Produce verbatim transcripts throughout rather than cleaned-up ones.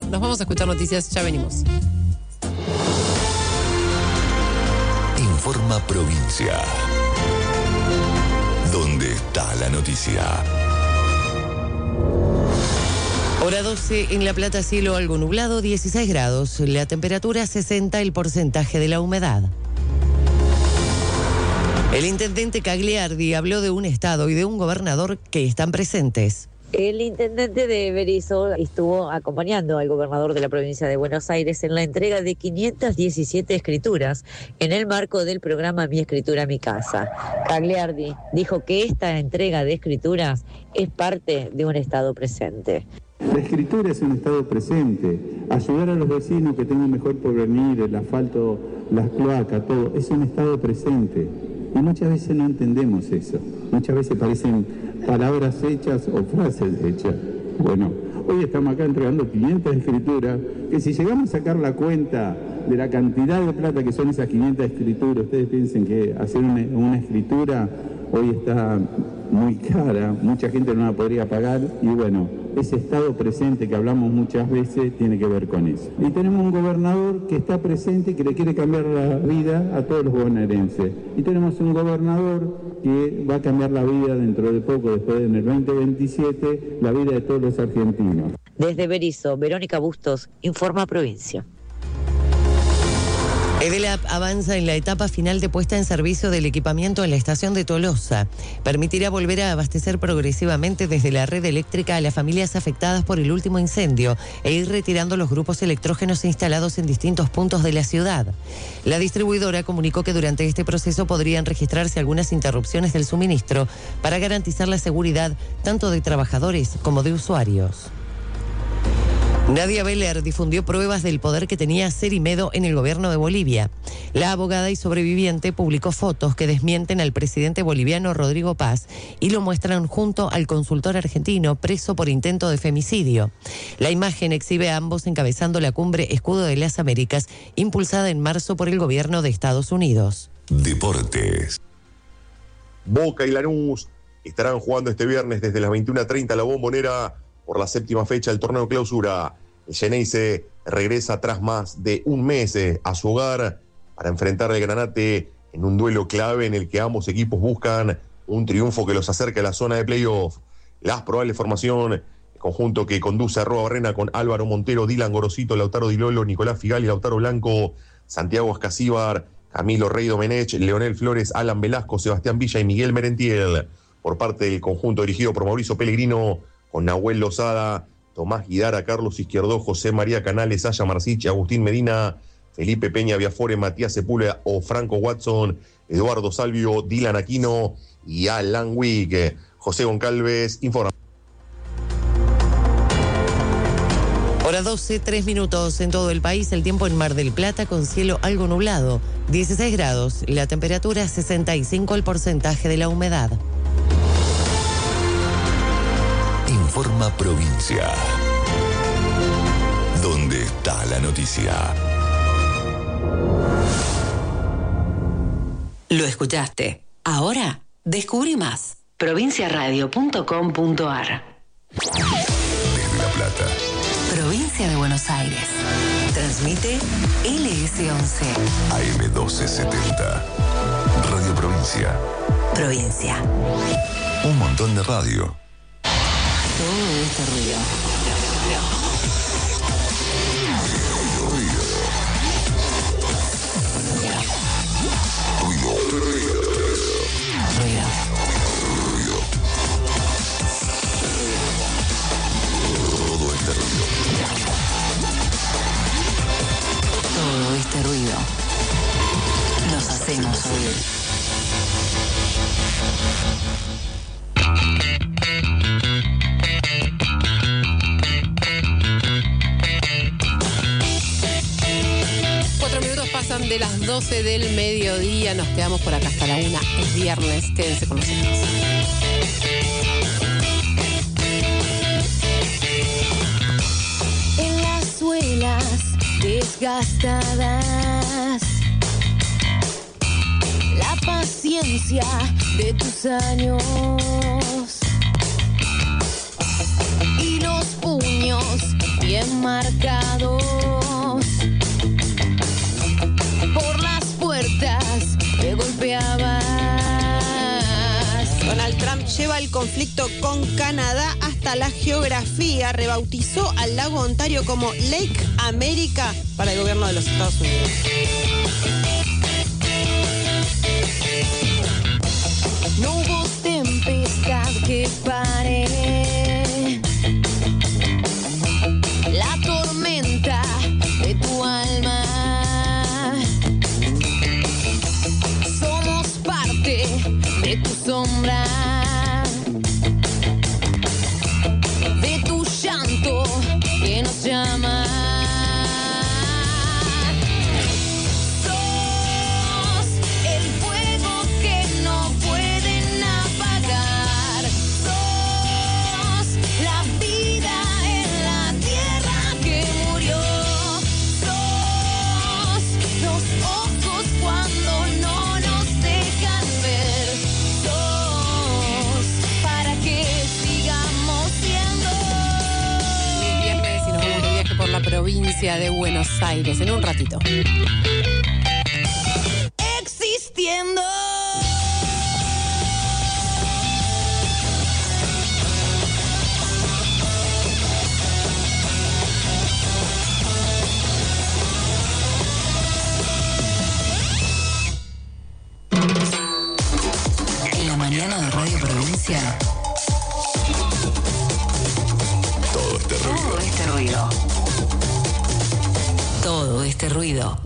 Nos vamos a escuchar noticias, ya venimos. Informa Provincia. ¿Dónde está la noticia? Hora doce, en La Plata, cielo algo nublado, dieciséis grados. La temperatura sesenta, el porcentaje de la humedad. El intendente Cagliardi habló de un estado y de un gobernador que están presentes. El intendente de Berisso estuvo acompañando al gobernador de la provincia de Buenos Aires en la entrega de quinientas diecisiete escrituras en el marco del programa Mi Escritura, Mi Casa. Cagliardi dijo que esta entrega de escrituras es parte de un estado presente. La escritura es un estado presente. Ayudar a los vecinos que tengan mejor porvenir, el asfalto, las cloacas, todo, es un estado presente. Y muchas veces no entendemos eso. Muchas veces parecen palabras hechas o frases hechas. Bueno, hoy estamos acá entregando quinientas escrituras, que si llegamos a sacar la cuenta de la cantidad de plata que son esas quinientas escrituras, ustedes piensen que hacer una, una escritura hoy está muy cara, mucha gente no la podría pagar, y bueno, ese estado presente que hablamos muchas veces tiene que ver con eso. Y tenemos un gobernador que está presente y que le quiere cambiar la vida a todos los bonaerenses. Y tenemos un gobernador que va a cambiar la vida dentro de poco, después en el veinte veintisiete, la vida de todos los argentinos. Desde Berisso, Verónica Bustos, Informa Provincia. Edelap avanza en la etapa final de puesta en servicio del equipamiento en la estación de Tolosa. Permitirá volver a abastecer progresivamente desde la red eléctrica a las familias afectadas por el último incendio e ir retirando los grupos electrógenos instalados en distintos puntos de la ciudad. La distribuidora comunicó que durante este proceso podrían registrarse algunas interrupciones del suministro para garantizar la seguridad tanto de trabajadores como de usuarios. Nadia Beller difundió pruebas del poder que tenía Cerimedo en el gobierno de Bolivia. La abogada y sobreviviente publicó fotos que desmienten al presidente boliviano Rodrigo Paz y lo muestran junto al consultor argentino preso por intento de femicidio. La imagen exhibe a ambos encabezando la cumbre Escudo de las Américas, impulsada en marzo por el gobierno de Estados Unidos. Deportes. Boca y Lanús estarán jugando este viernes desde las veintiuna treinta La Bombonera por la séptima fecha del torneo clausura. El Xeneize regresa tras más de un mes a su hogar para enfrentar al Granate en un duelo clave en el que ambos equipos buscan un triunfo que los acerque a la zona de playoff. La probable formación, el conjunto que conduce a Roa Barrena con Álvaro Montero, Dylan Gorosito, Lautaro Di Lolo, Nicolás Figali, Lautaro Blanco, Santiago Ascasíbar, Camilo Rey Domenech, Leonel Flores, Alan Velasco, Sebastián Villa y Miguel Merentiel. Por parte del conjunto dirigido por Mauricio Pellegrino, con Nahuel Lozada, Tomás Guidara, Carlos Izquierdo, José María Canales, Aya Marsichi, Agustín Medina, Felipe Peña Viafore, Matías Sepúlveda o Franco Watson, Eduardo Salvio, Dylan Aquino y Alan Wick. José Goncalves informa. Hora doce, tres minutos en todo el país. El tiempo en Mar del Plata con cielo algo nublado, dieciséis grados. La temperatura sesenta y cinco, el porcentaje de la humedad. Informa Provincia. ¿Dónde está la noticia? Lo escuchaste. Ahora descubrí más. provinciaradio punto com punto ar. Desde La Plata. Provincia de Buenos Aires. Transmite L S once. A M doce setenta. Radio Provincia. Provincia. Un montón de radio. Todo este ruido. Todo este ruido. Todo este ruido. Nos hacemos oír. Cuatro minutos pasan de las doce del mediodía. Nos quedamos por acá hasta la una. Es viernes. Quédense con nosotros. En las suelas desgastadas, la paciencia de tus años y los puños bien marcados por las puertas que golpeabas. Donald Trump lleva el conflicto con Canadá hasta la geografía. Rebautizó al lago Ontario como Lake America para el gobierno de los Estados Unidos. No hubo tempestad que pare la tormenta de tu alma. Somos parte de tu sombra, de tu llanto que nos llama. Sos el fuego que no pueden apagar. Sos la vida en la tierra que murió. Sos los ojos cuando no nos dejan ver. Sos para que sigamos siendo. Es viernes y nos vamos de viaje por la provincia de Buenos Aires en un ratito. Existiendo. En la mañana de Radio Provincia. Todo este ruido. Todo este ruido. Todo este ruido.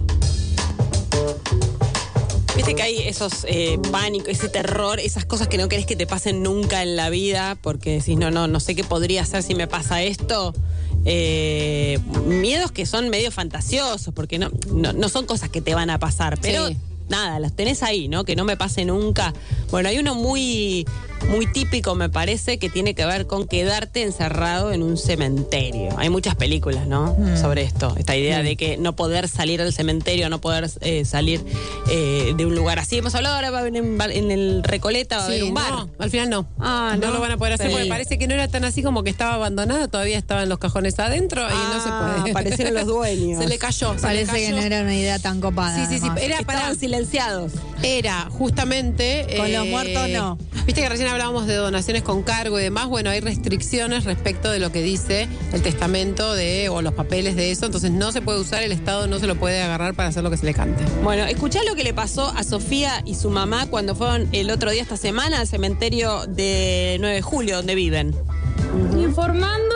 Viste que hay esos eh, pánicos, ese terror, esas cosas que no querés que te pasen nunca en la vida, porque decís, no, no, no sé qué podría hacer si me pasa esto. Eh, miedos que son medio fantasiosos, porque no, no, no son cosas que te van a pasar, pero Sí. nada, las tenés ahí, ¿no? Que no me pase nunca. Bueno, hay uno muy, muy típico, me parece, que tiene que ver con quedarte encerrado en un cementerio. Hay muchas películas, ¿no? Mm. Sobre esto. Esta idea mm. de que no poder salir del cementerio, no poder eh, salir eh, de un lugar así. Hemos hablado ahora, va a haber en, en el Recoleta, va a Sí, haber un bar. no, al final no. Ah, no. no. lo van a poder hacer Sí. porque parece que no era tan así como que estaba abandonada, todavía estaban los cajones adentro y no se Ah, puede. aparecieron los dueños. Se le cayó. se Parece le que cayó. no era una idea tan copada. Sí, sí, sí. además. Era Estaban para. silenciados. Era justamente. Con los muertos, no. Viste que recién hablábamos de donaciones con cargo y demás. Bueno, hay restricciones respecto de lo que dice el testamento de o los papeles de eso. Entonces no se puede usar, el Estado no se lo puede agarrar para hacer lo que se le cante. Bueno, escuchá lo que le pasó a Sofía y su mamá cuando fueron el otro día esta semana al cementerio de nueve de julio, donde viven. Informando.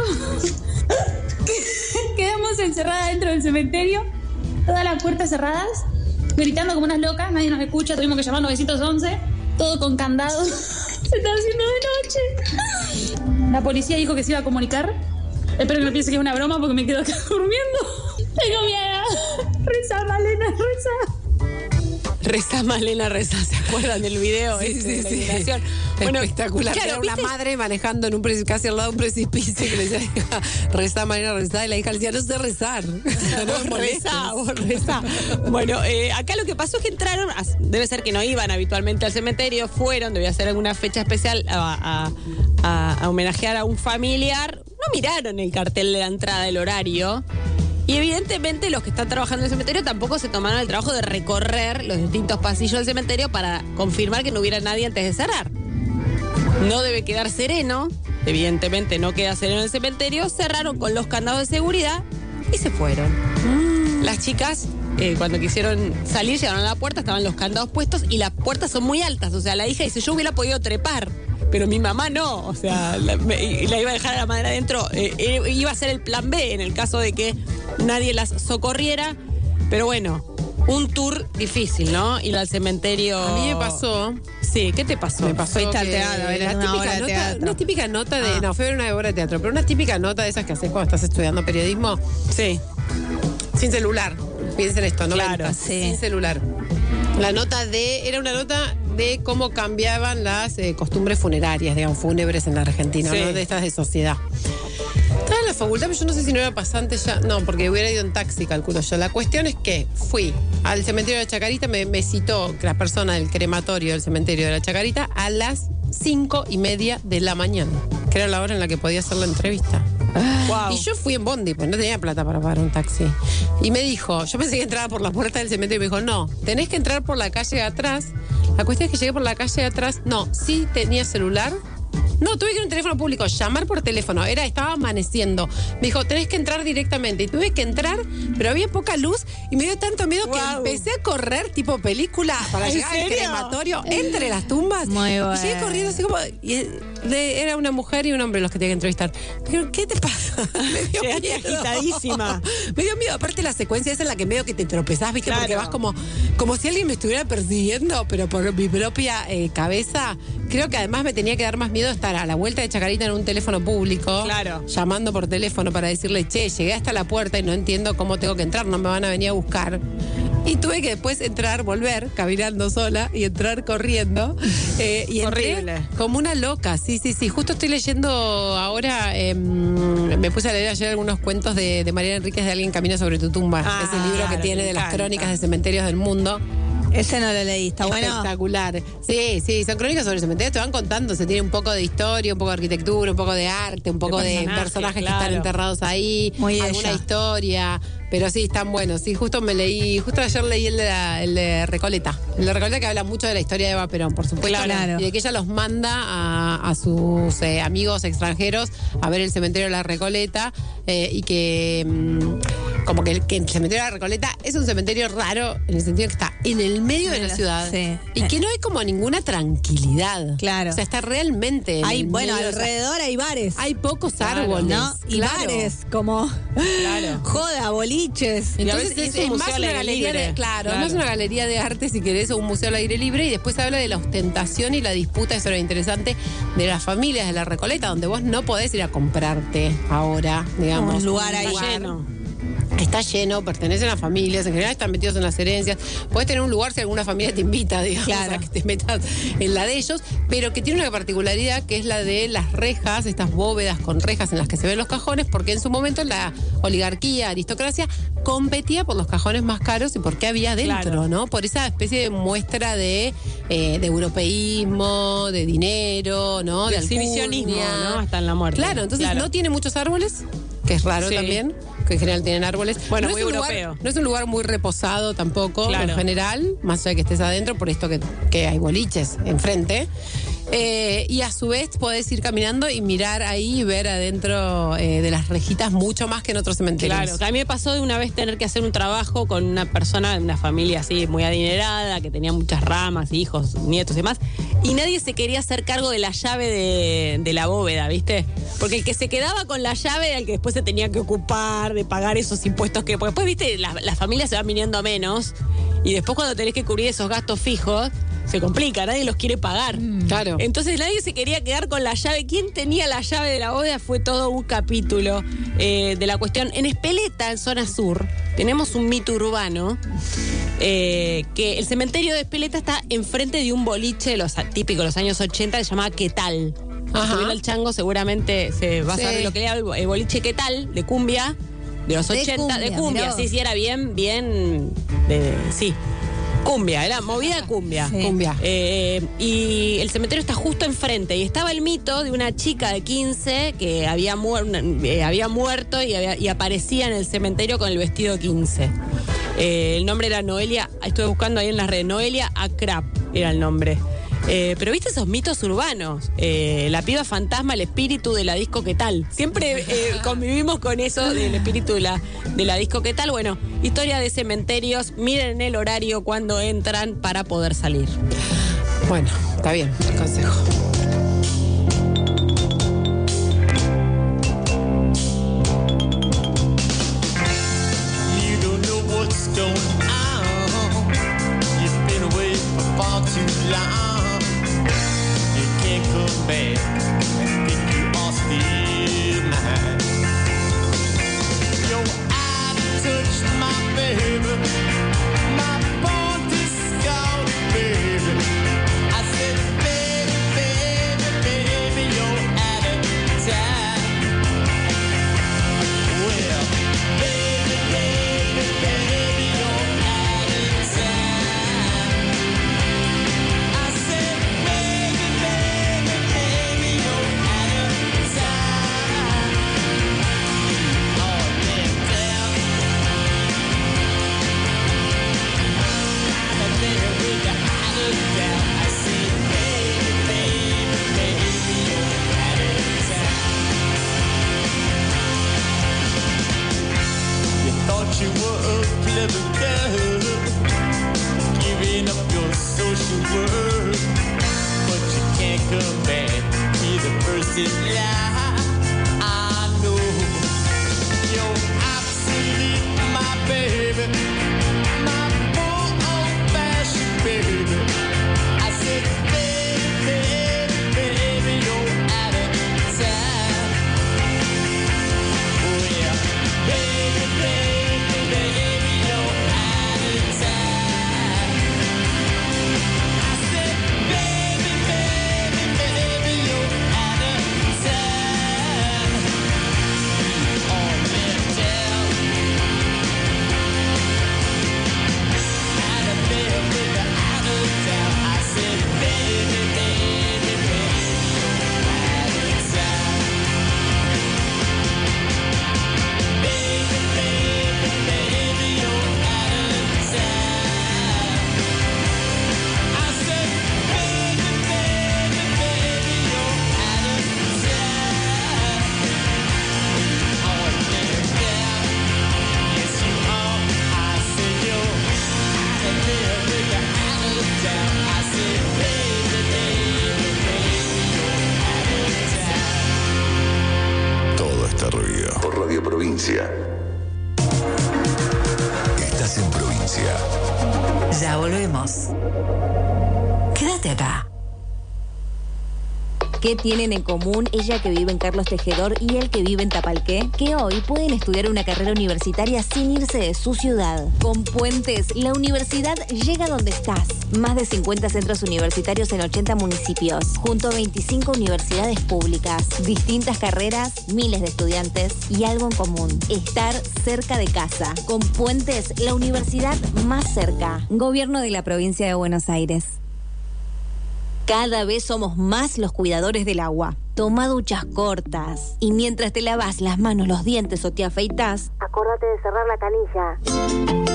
Quedamos encerradas dentro del cementerio, todas las puertas cerradas, gritando como unas locas, nadie nos escucha, tuvimos que llamar nueve once, todo con candado. Se está haciendo de noche. La policía dijo que se iba a comunicar. Espero que no piense que es una broma porque me quedo acá durmiendo. Tengo miedo. Reza, Malena, reza. Reza, Malena, reza. ¿Se acuerdan del video? Sí, este, sí, de la sí. iluminación? Bueno, espectacular. claro, Era una ¿viste? madre manejando en un precipicio, casi al lado de un precipicio que le decía, reza, manera rezar. Y la hija le decía, no sé rezar. No me molestes. Reza, vos reza. Bueno, eh, acá lo que pasó es que entraron, a- debe ser que no iban habitualmente al cementerio, fueron, debía ser alguna fecha especial a, a- a- a homenajear a un familiar. No miraron el cartel de la entrada del horario. Y evidentemente los que están trabajando en el cementerio tampoco se tomaron el trabajo de recorrer los distintos pasillos del cementerio para confirmar que no hubiera nadie antes de cerrar. No debe quedar sereno, evidentemente no queda sereno en el cementerio, cerraron con los candados de seguridad y se fueron. Las chicas, eh, cuando quisieron salir, llegaron a la puerta, estaban los candados puestos y las puertas son muy altas. O sea, la hija dice, yo hubiera podido trepar, pero mi mamá no. O sea, la, me- y la iba a dejar a la madre adentro. Eh, eh, iba a ser el plan B en el caso de que nadie las socorriera. Pero bueno, un tour difícil, ¿no? Ir al cementerio. A mí me pasó. Sí, ¿qué te pasó? Me pasó Fuiste al que teatro, era la una típica obra de nota, teatro. una típica nota de, Ah. no, fue una obra de teatro, pero una típica nota de esas que haces cuando estás estudiando periodismo, Sí. sin celular. Piensen esto, no Claro, ventas, sí. sin celular. La nota de, era una nota de cómo cambiaban las eh, costumbres funerarias, digamos, fúnebres en la Argentina, Sí. ¿no? De estas de sociedad. Estaba en la facultad, pero yo no sé si no era pasante ya. No, porque hubiera ido en taxi, calculo yo. La cuestión es que fui al cementerio de la Chacarita, me, me citó la persona del crematorio del cementerio de la Chacarita a las cinco y media de la mañana, que era la hora en la que podía hacer la entrevista. Wow. Y yo fui en bondi, pues no tenía plata para pagar un taxi. Y me dijo, yo pensé que entraba por la puerta del cementerio y me dijo, no, tenés que entrar por la calle de atrás. La cuestión es que llegué por la calle de atrás. No, sí tenía celular. No, tuve que ir a un teléfono público, llamar por teléfono. Era, estaba amaneciendo. Me dijo, tenés que entrar directamente. Y tuve que entrar, pero había poca luz y me dio tanto miedo Wow. que empecé a correr tipo película para ¿En llegar al serio? crematorio entre las tumbas. Muy Y bueno. llegué corriendo así como... Y de- era una mujer y un hombre los que tenía que entrevistar. Me dijeron, ¿qué te pasa? Me dio Llegaste miedo. agitadísima. Me dio miedo. Aparte la secuencia esa en la que medio que te tropezás, ¿viste? Claro. Porque vas como, como si alguien me estuviera persiguiendo, pero por mi propia eh, cabeza. Creo que además me tenía que dar más miedo estar a la vuelta de Chacarita en un teléfono público. Claro. Llamando por teléfono para decirle, che, llegué hasta la puerta y no entiendo cómo tengo que entrar, no me van a venir a buscar. Y tuve que después entrar, volver, caminando sola y entrar corriendo. Eh, y entré Horrible. como una loca, sí, sí, sí. Justo estoy leyendo ahora, eh, me puse a leer ayer algunos cuentos de, de Mariana Enríquez de Alguien camina sobre tu tumba. Ah, Ese libro que claro, tiene me de las encanta. crónicas de cementerios del mundo. Ese no lo leí, está bueno. Espectacular. Sí, sí, son crónicas sobre cementerios, te van contando, se tiene un poco de historia, un poco de arquitectura, un poco de arte, un poco de personajes, personajes, claro. que están enterrados ahí, Muy alguna ella. historia, pero sí, están buenos. Sí, justo me leí, justo ayer leí el de, la- el de Recoleta. El de Recoleta que habla mucho de la historia de Eva Perón, por supuesto. Claro. Y de que ella los manda a, a sus eh, amigos extranjeros a ver el cementerio de la Recoleta eh, y que... mm, como que el, que el cementerio de la Recoleta es un cementerio raro en el sentido que está en el medio de la ciudad Sí. y que no hay como ninguna tranquilidad. Claro. O sea, está realmente. en Hay, el bueno, medio, o sea, alrededor hay bares. hay pocos Claro, árboles. ¿no? Y claro. bares, como Claro. joda, boliches. Y a Entonces veces es, es un es museo más al una aire galería libre. de, claro, Claro. es más una galería de arte si querés o un museo al aire libre y después habla de la ostentación y la disputa, eso era interesante, de las familias de la Recoleta, donde vos no podés ir a comprarte ahora, digamos. Un lugar ahí. Está lleno. Está lleno, pertenecen a familias, en general están metidos en las herencias. Puedes tener un lugar si alguna familia te invita, digamos, Claro. a que te metas en la de ellos, pero que tiene una particularidad que es la de las rejas, estas bóvedas con rejas en las que se ven los cajones, porque en su momento la oligarquía, aristocracia, competía por los cajones más caros y por qué había dentro, Claro. ¿no? Por esa especie de muestra de, eh, de europeísmo, de dinero, ¿no? De De exhibicionismo, alcurnia. ¿no? Hasta en la muerte. Claro, entonces Claro. no tiene muchos árboles, que es raro Sí. también, que en general tienen árboles. Bueno, no muy es un lugar- europeo. no es un lugar muy reposado tampoco, Claro. en general, más allá de que estés adentro, por esto que, que hay boliches enfrente. Eh, y a su vez podés ir caminando y mirar ahí y ver adentro eh, de las rejitas mucho más que en otros cementerios. Claro, que a mí me pasó de una vez tener que hacer un trabajo con una persona de una familia así muy adinerada, que tenía muchas ramas, hijos, nietos y demás, y nadie se quería hacer cargo de la llave de, de la bóveda, ¿viste? Porque el que se quedaba con la llave era el que después se tenía que ocupar de pagar esos impuestos que... Porque después, ¿viste? Las la familias se van viniendo a menos, y después cuando tenés que cubrir esos gastos fijos, se complica, nadie los quiere pagar. Claro. Entonces nadie se quería quedar con la llave. ¿Quién tenía la llave de la bóveda? Fue todo un capítulo eh, de la cuestión. En Espeleta, en zona sur, tenemos un mito urbano eh, que el cementerio de Espeleta está enfrente de un boliche de los típico de los años ochenta que se llamaba ¿Qué tal? Ajá. Si estuviera el chango seguramente se va a Sí. saber lo que le habla el boliche ¿Qué tal? De cumbia, de los De ochenta, de cumbia, cumbia. mirá Sí, vos. sí, era bien, bien, de, sí. Cumbia, era movida cumbia. Sí. Cumbia. Eh, y el cementerio está justo enfrente. Y estaba el mito de una chica de quince que había, muer- eh, había muerto y, había- y aparecía en el cementerio con el vestido quince. Eh, el nombre era Noelia, estuve buscando ahí en las redes, Noelia Akrap era el nombre. Eh, pero viste esos mitos urbanos, eh, la piba fantasma, el espíritu de la disco ¿Qué tal? Siempre eh, convivimos con eso del espíritu de la, de la disco ¿Qué tal? Bueno, historia de cementerios, miren el horario cuando entran para poder salir. Bueno, está bien, el consejo. You don't know what's going on. You've been away for far too long. You can't come back and think you are still mine. Your eyes touched my baby, my body scout, baby. I said, baby, baby. living girl, giving up your social world, but you can't come back, be the first in line. I know you're absolute, my baby, my poor old-fashioned baby. I said, baby, baby, baby, you're out of time. Oh yeah, baby, baby, baby, you're out of time. I said, baby, baby, baby, you're out of time. On that down, out of there, baby, out of town. I said, baby, baby, baby, out of time. Baby, baby, baby, you're out of time. I said, baby, baby, baby, you're out of time. On that down, yes you are. I said you're out of there, baby, out of town. I said, baby, baby, baby, you're out of town. Todo está ruido. Por Radio Provincia. Estás en Provincia. Ya volvemos. Quédate acá. ¿Qué tienen en común ella que vive en Carlos Tejedor y él que vive en Tapalqué? Que hoy pueden estudiar una carrera universitaria sin irse de su ciudad. Con Puentes, la universidad llega donde estás. Más de cincuenta centros universitarios en ochenta municipios, junto a veinticinco universidades públicas. Distintas carreras, miles de estudiantes y algo en común: estar cerca de casa. Con Puentes, la universidad más cerca. Gobierno de la Provincia de Buenos Aires. Cada vez somos más los cuidadores del agua. Toma duchas cortas. Y mientras te lavas las manos, los dientes o te afeitas, acordate de cerrar la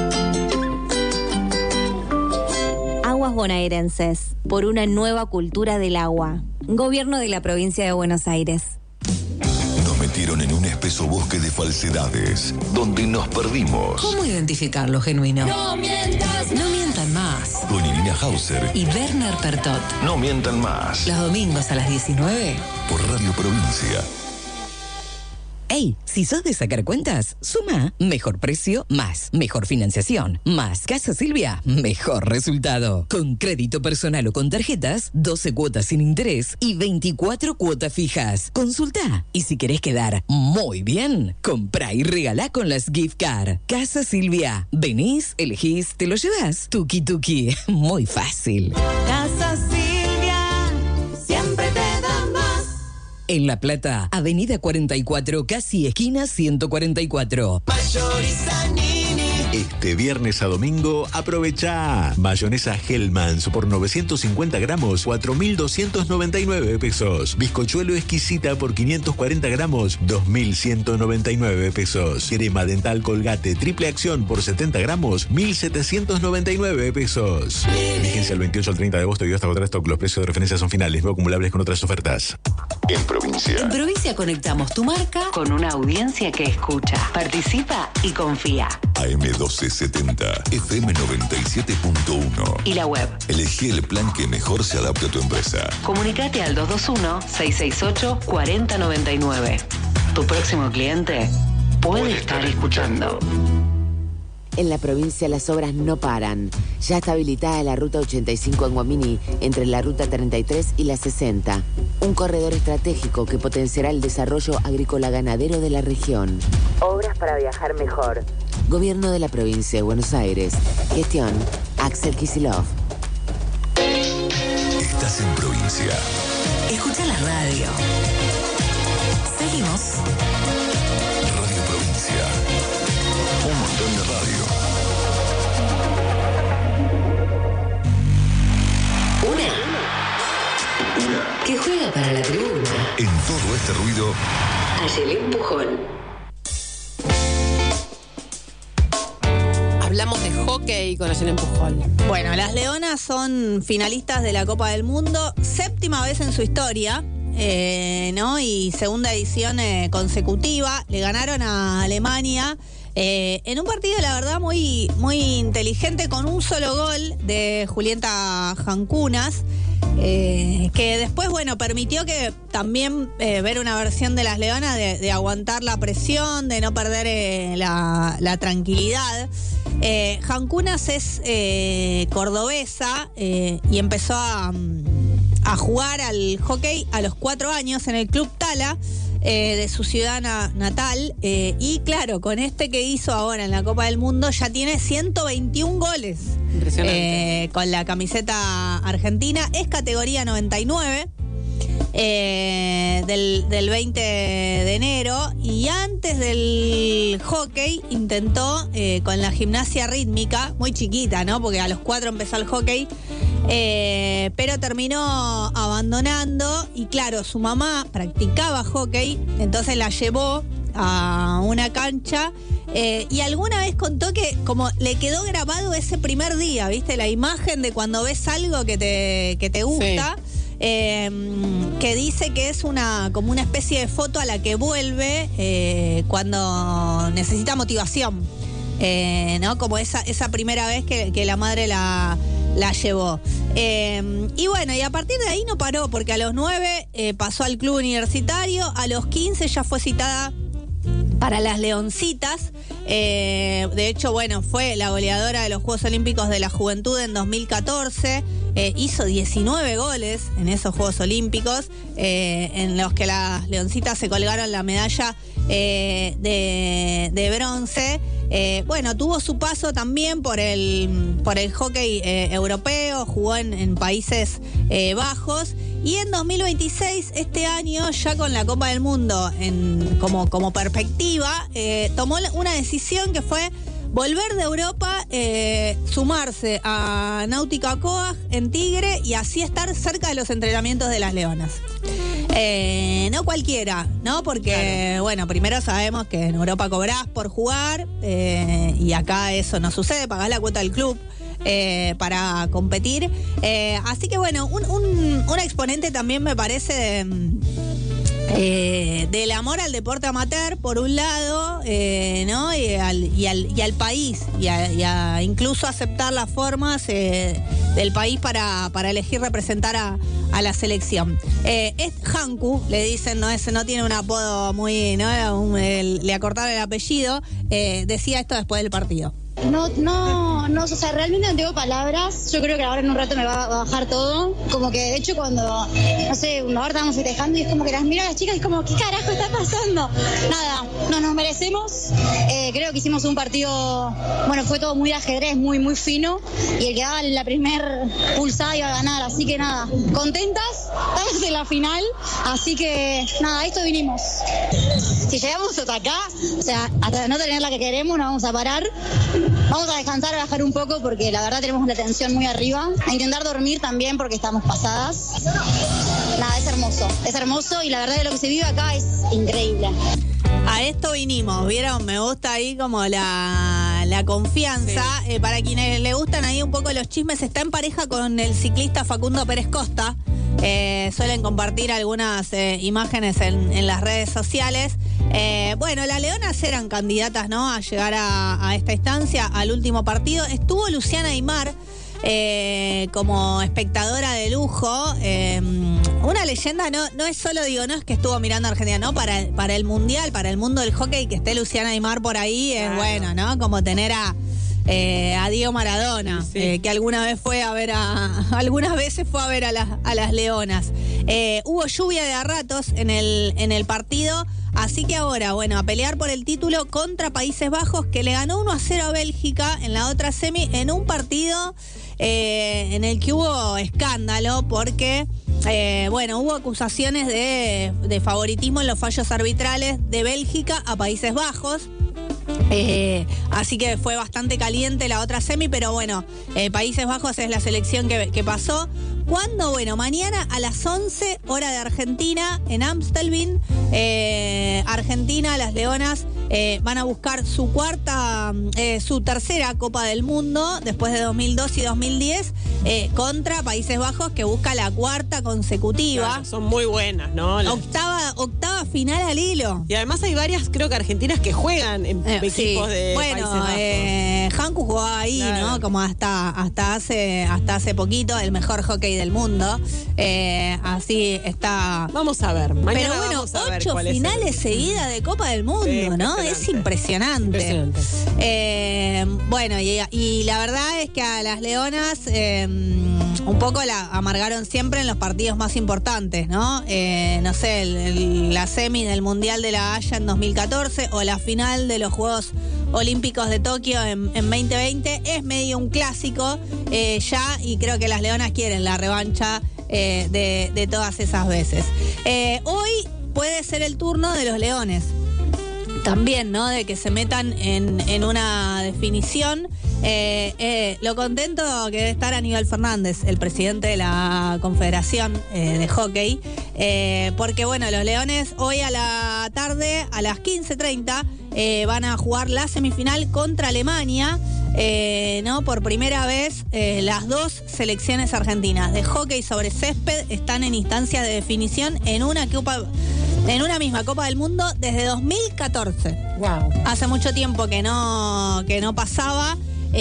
canilla. Aguas bonaerenses. Por una nueva cultura del agua. Gobierno de la Provincia de Buenos Aires. Nos metieron en un espeso bosque de falsedades, donde nos perdimos. ¿Cómo identificar lo genuino? No mientas, No mientan más. Con Irina Hauser Y Werner Pertot. No mientan más. Los domingos a las diecinueve. Por Radio Provincia. Ey, si sos de sacar cuentas, suma mejor precio más mejor financiación más Casa Silvia, mejor resultado. Con crédito personal o con tarjetas, doce cuotas sin interés y veinticuatro cuotas fijas. Consulta. Y si querés quedar muy bien, comprá y regalá con las gift card. Casa Silvia. Venís, elegís, te lo llevas. Tuki tuki. Muy fácil. Casa Silvia, siempre te da más. En La Plata, Avenida cuarenta y cuatro, casi esquina ciento cuarenta y cuatro. Este viernes a domingo, aprovecha mayonesa Hellmann's por novecientos cincuenta gramos, cuatro mil doscientos noventa y nueve pesos. Bizcochuelo exquisita por quinientos cuarenta gramos, dos mil ciento noventa y nueve pesos. Crema dental Colgate triple acción por setenta gramos, mil setecientos noventa y nueve pesos. Vigencia el veintiocho al treinta de agosto y hasta agotar stock. Los precios de referencia son finales, no acumulables con otras ofertas. En Provincia. En Provincia conectamos tu marca con una audiencia que escucha, participa y confía. A M doce setenta, F M noventa y siete punto uno. Y la web. Elegí el plan que mejor se adapte a tu empresa. Comunicate al dos dos uno, seis seis ocho, cuatro cero nueve nueve. Tu próximo cliente puede, puede estar escuchando. En la provincia las obras no paran. Ya está habilitada la ruta ochenta y cinco en Guamini, entre la ruta treinta y tres y la sesenta. Un corredor estratégico que potenciará el desarrollo agrícola-ganadero de la región. Obras para viajar mejor. Gobierno de la provincia de Buenos Aires. Gestión Axel Kicillof. Estás en Provincia. Escucha la radio. Seguimos. Radio Provincia. Un montón de radio. Una. Que juega para la tribuna. En todo este ruido. Ayelén Pujol. Hablamos de hockey con Ayelén Pujol. Bueno, las Leonas son finalistas de la Copa del Mundo, séptima vez en su historia, eh, ¿no? Y segunda edición eh, consecutiva. Le ganaron a Alemania Eh, en un partido, la verdad, muy, muy inteligente, con un solo gol de Julieta Jancunas. Eh, que después, bueno, permitió que también eh, ver una versión de las Leonas de, de aguantar la presión, de no perder eh, la, la tranquilidad. Eh, Jancunas es eh, cordobesa eh, y empezó a, a jugar al hockey a los cuatro años en el Club Tala eh, de su ciudad na- natal. Eh, y claro, con este que hizo ahora en la Copa del Mundo ya tiene ciento veintiún goles. Impresionante. Eh, con la camiseta argentina. Es categoría noventa y nueve. Eh, del, del veinte de enero, y antes del hockey intentó eh, con la gimnasia rítmica, muy chiquita, ¿no? Porque a los cuatro empezó el hockey, eh, pero terminó abandonando, y claro, su mamá practicaba hockey, entonces la llevó a una cancha. Eh, y alguna vez contó que como le quedó grabado ese primer día, ¿viste? La imagen de cuando ves algo que te, que te gusta. Sí. Eh, que dice que es una como una especie de foto a la que vuelve eh, cuando necesita motivación, eh, ¿no? Como esa, esa primera vez que, que la madre la, la llevó. Eh, y bueno, y a partir de ahí no paró, porque a los nueve eh, pasó al club universitario, a los quince ya fue citada para las Leoncitas. Eh, de hecho, bueno, fue la goleadora de los Juegos Olímpicos de la Juventud en dos mil catorce. Eh, hizo diecinueve goles en esos Juegos Olímpicos, eh, en los que las Leoncitas se colgaron la medalla eh, de, de bronce. Eh, bueno, tuvo su paso también por el, por el hockey eh, europeo, jugó en, en Países eh, Bajos. Y en dos mil veintiséis, este año, ya con la Copa del Mundo en, como, como perspectiva, eh, tomó una decisión que fue volver de Europa, eh, sumarse a Náutica Coag en Tigre y así estar cerca de los entrenamientos de las Leonas. Eh, no cualquiera, ¿no? Porque, claro, bueno, primero sabemos que en Europa cobrás por jugar eh, y acá eso no sucede, pagás la cuota del club eh, para competir. Eh, así que, bueno, un, un, un exponente también me parece de... Eh, del amor al deporte amateur, por un lado, eh, ¿no? Y al, y, al, y al país, y a, y a incluso aceptar las formas eh, del país para, para elegir representar a, a la selección. Eh, es Jancu, le dicen, no, ese no tiene un apodo muy, ¿no? Un, el, le acortaron el apellido, eh, decía esto después del partido. No, no, no, o sea, realmente no tengo palabras. Yo creo que ahora en un rato me va a bajar todo. Como que, de hecho, cuando, no sé, ahora estábamos festejando y es como que las miro a las chicas y es como, ¿qué carajo está pasando? Nada, no nos merecemos. Eh, creo que hicimos un partido, bueno, fue todo muy de ajedrez, muy, muy fino. Y el que daba la primer pulsada iba a ganar. Así que nada, contentas, estamos en la final. Así que, nada, a esto vinimos. Si llegamos hasta acá, o sea, hasta no tener la que queremos, no vamos a parar. Vamos a descansar, a bajar un poco porque la verdad tenemos la tensión muy arriba. A intentar dormir también porque estamos pasadas. Nada, es hermoso, es hermoso y la verdad de lo que se vive acá es increíble. A esto vinimos, ¿vieron? Me gusta ahí como la, la confianza. Sí. Eh, para quienes le gustan ahí un poco los chismes, está en pareja con el ciclista Facundo Pérez Costa. Eh, suelen compartir algunas eh, imágenes en, en las redes sociales. Eh, bueno, las Leonas eran candidatas, ¿no?, a llegar a, a esta instancia, al último partido. Estuvo Luciana Aymar eh, como espectadora de lujo. Eh, una leyenda, no, no es solo, digo, no es que estuvo mirando a Argentina, no, para, para el Mundial, para el mundo del hockey, que esté Luciana Aymar por ahí, es claro, bueno, ¿no? Como tener a... Eh, a Diego Maradona, sí, sí. Eh, que alguna vez fue a ver a, algunas veces fue a ver a las, a las Leonas. Eh, hubo lluvia de a ratos en el, en el partido, así que ahora, bueno, a pelear por el título contra Países Bajos, que le ganó uno a cero a Bélgica en la otra semi, en un partido eh, en el que hubo escándalo, porque eh, bueno, hubo acusaciones de, de favoritismo en los fallos arbitrales de Bélgica a Países Bajos. Eh, así que fue bastante caliente la otra semi, pero bueno, eh, Países Bajos es la selección que, que pasó. Cuando, bueno, mañana a las once, hora de Argentina, en Amstelveen, eh, Argentina, las Leonas eh, van a buscar su cuarta, eh, su tercera Copa del Mundo después de dos mil dos y dos mil diez eh, contra Países Bajos, que busca la cuarta consecutiva. Claro, son muy buenas, ¿no? Las... Octava, octava final al hilo. Y además hay varias, creo que argentinas que juegan en Eh, equipos sí. de bueno, Países Bajos. Eh, Hanku jugaba ahí, Claro. ¿no? Como hasta, hasta, hace, hasta hace poquito, el mejor hockey del mundo. Eh, así está. Vamos a ver. Mañana Pero bueno, vamos a ver ocho cuál es finales el- seguidas de Copa del Mundo, Sí, ¿no? Es impresionante. Impresionante. Eh, bueno, y, y la verdad es que a las Leonas eh, un poco la amargaron siempre en los partidos más importantes, ¿no? Eh, no sé, el- el- la semi del Mundial de la Haya en dos mil catorce o la final de los Juegos Olímpicos de Tokio en, en veinte veinte. Es medio un clásico eh, ya, y creo que las Leonas quieren la revancha eh, de, de todas esas veces. Eh, hoy puede ser el turno de los Leones. También, ¿no? De que se metan en, en una definición. Eh, eh, lo contento que debe estar Aníbal Fernández, el presidente de la Confederación eh, de Hockey, eh, porque bueno, los Leones hoy a la tarde, a las quince treinta, eh, van a jugar la semifinal contra Alemania. Eh, ¿no? Por primera vez, eh, las dos selecciones argentinas de hockey sobre césped están en instancias de definición en una Copa, en una misma Copa del Mundo desde dos mil catorce. Wow. Hace mucho tiempo que no, que no pasaba.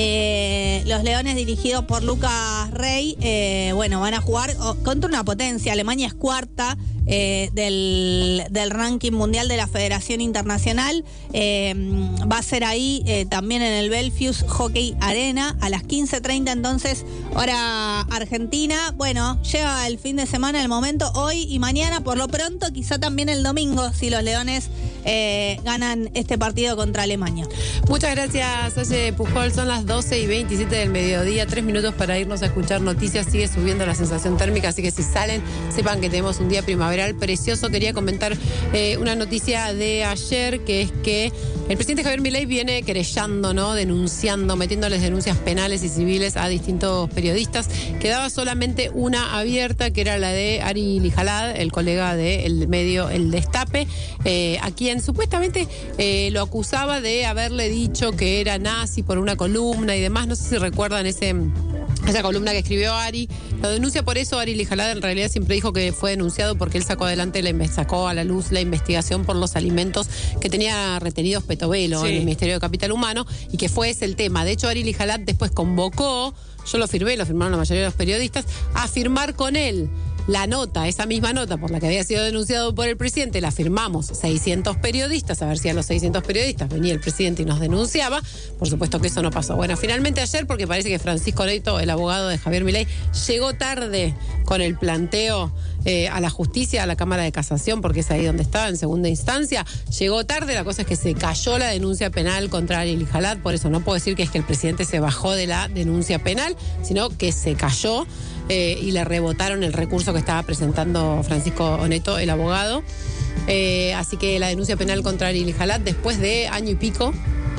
Eh, los Leones, dirigidos por Lucas Rey, eh, bueno, van a jugar oh, contra una potencia. Alemania es cuarta eh, del, del ranking mundial de la Federación Internacional. Eh, va a ser ahí eh, también en el Belfius Hockey Arena a las quince treinta. Entonces, hora Argentina. Bueno, llega el fin de semana, el momento, hoy y mañana. Por lo pronto, quizá también el domingo, si los Leones eh, ganan este partido contra Alemania. Muchas gracias, Oye Pujol. Son las doce y veintisiete del mediodía, tres minutos para irnos a escuchar noticias. Sigue subiendo la sensación térmica, así que si salen, sepan que tenemos un día primaveral precioso. Quería comentar eh, una noticia de ayer, que es que el presidente Javier Milei viene querellando, ¿no? Denunciando, metiéndoles denuncias penales y civiles a distintos periodistas. Quedaba solamente una abierta, que era la de Ari Lijalad, el colega del medio El Destape, eh, a quien supuestamente eh, lo acusaba de haberle dicho que era nazi por una columna y demás. No sé si recuerdan ese, esa columna que escribió Ari. Lo denuncia por eso. Ari Lijalad en realidad siempre dijo que fue denunciado porque él sacó adelante, la, sacó a la luz la investigación por los alimentos que tenía retenidos Petovelo, sí, en el Ministerio de Capital Humano, y que fue ese el tema. De hecho, Ari Lijalad después convocó, yo lo firmé, lo firmaron la mayoría de los periodistas, a firmar con él la nota, esa misma nota por la que había sido denunciado por el presidente. La firmamos seiscientos periodistas, a ver si a los seiscientos periodistas venía el presidente y nos denunciaba. Por supuesto que eso no pasó. Bueno, finalmente ayer, porque parece que Francisco Neto, el abogado de Javier Milei, llegó tarde con el planteo eh, a la justicia, a la Cámara de Casación, porque es ahí donde estaba en segunda instancia. Llegó tarde, la cosa es que se cayó la denuncia penal contra Ari Lijalad. Por eso no puedo decir que es que el presidente se bajó de la denuncia penal, sino que se cayó. Eh, y le rebotaron el recurso que estaba presentando Francisco Neto, el abogado. Eh, así que la denuncia penal contra Ari Lijalad, después de año y pico,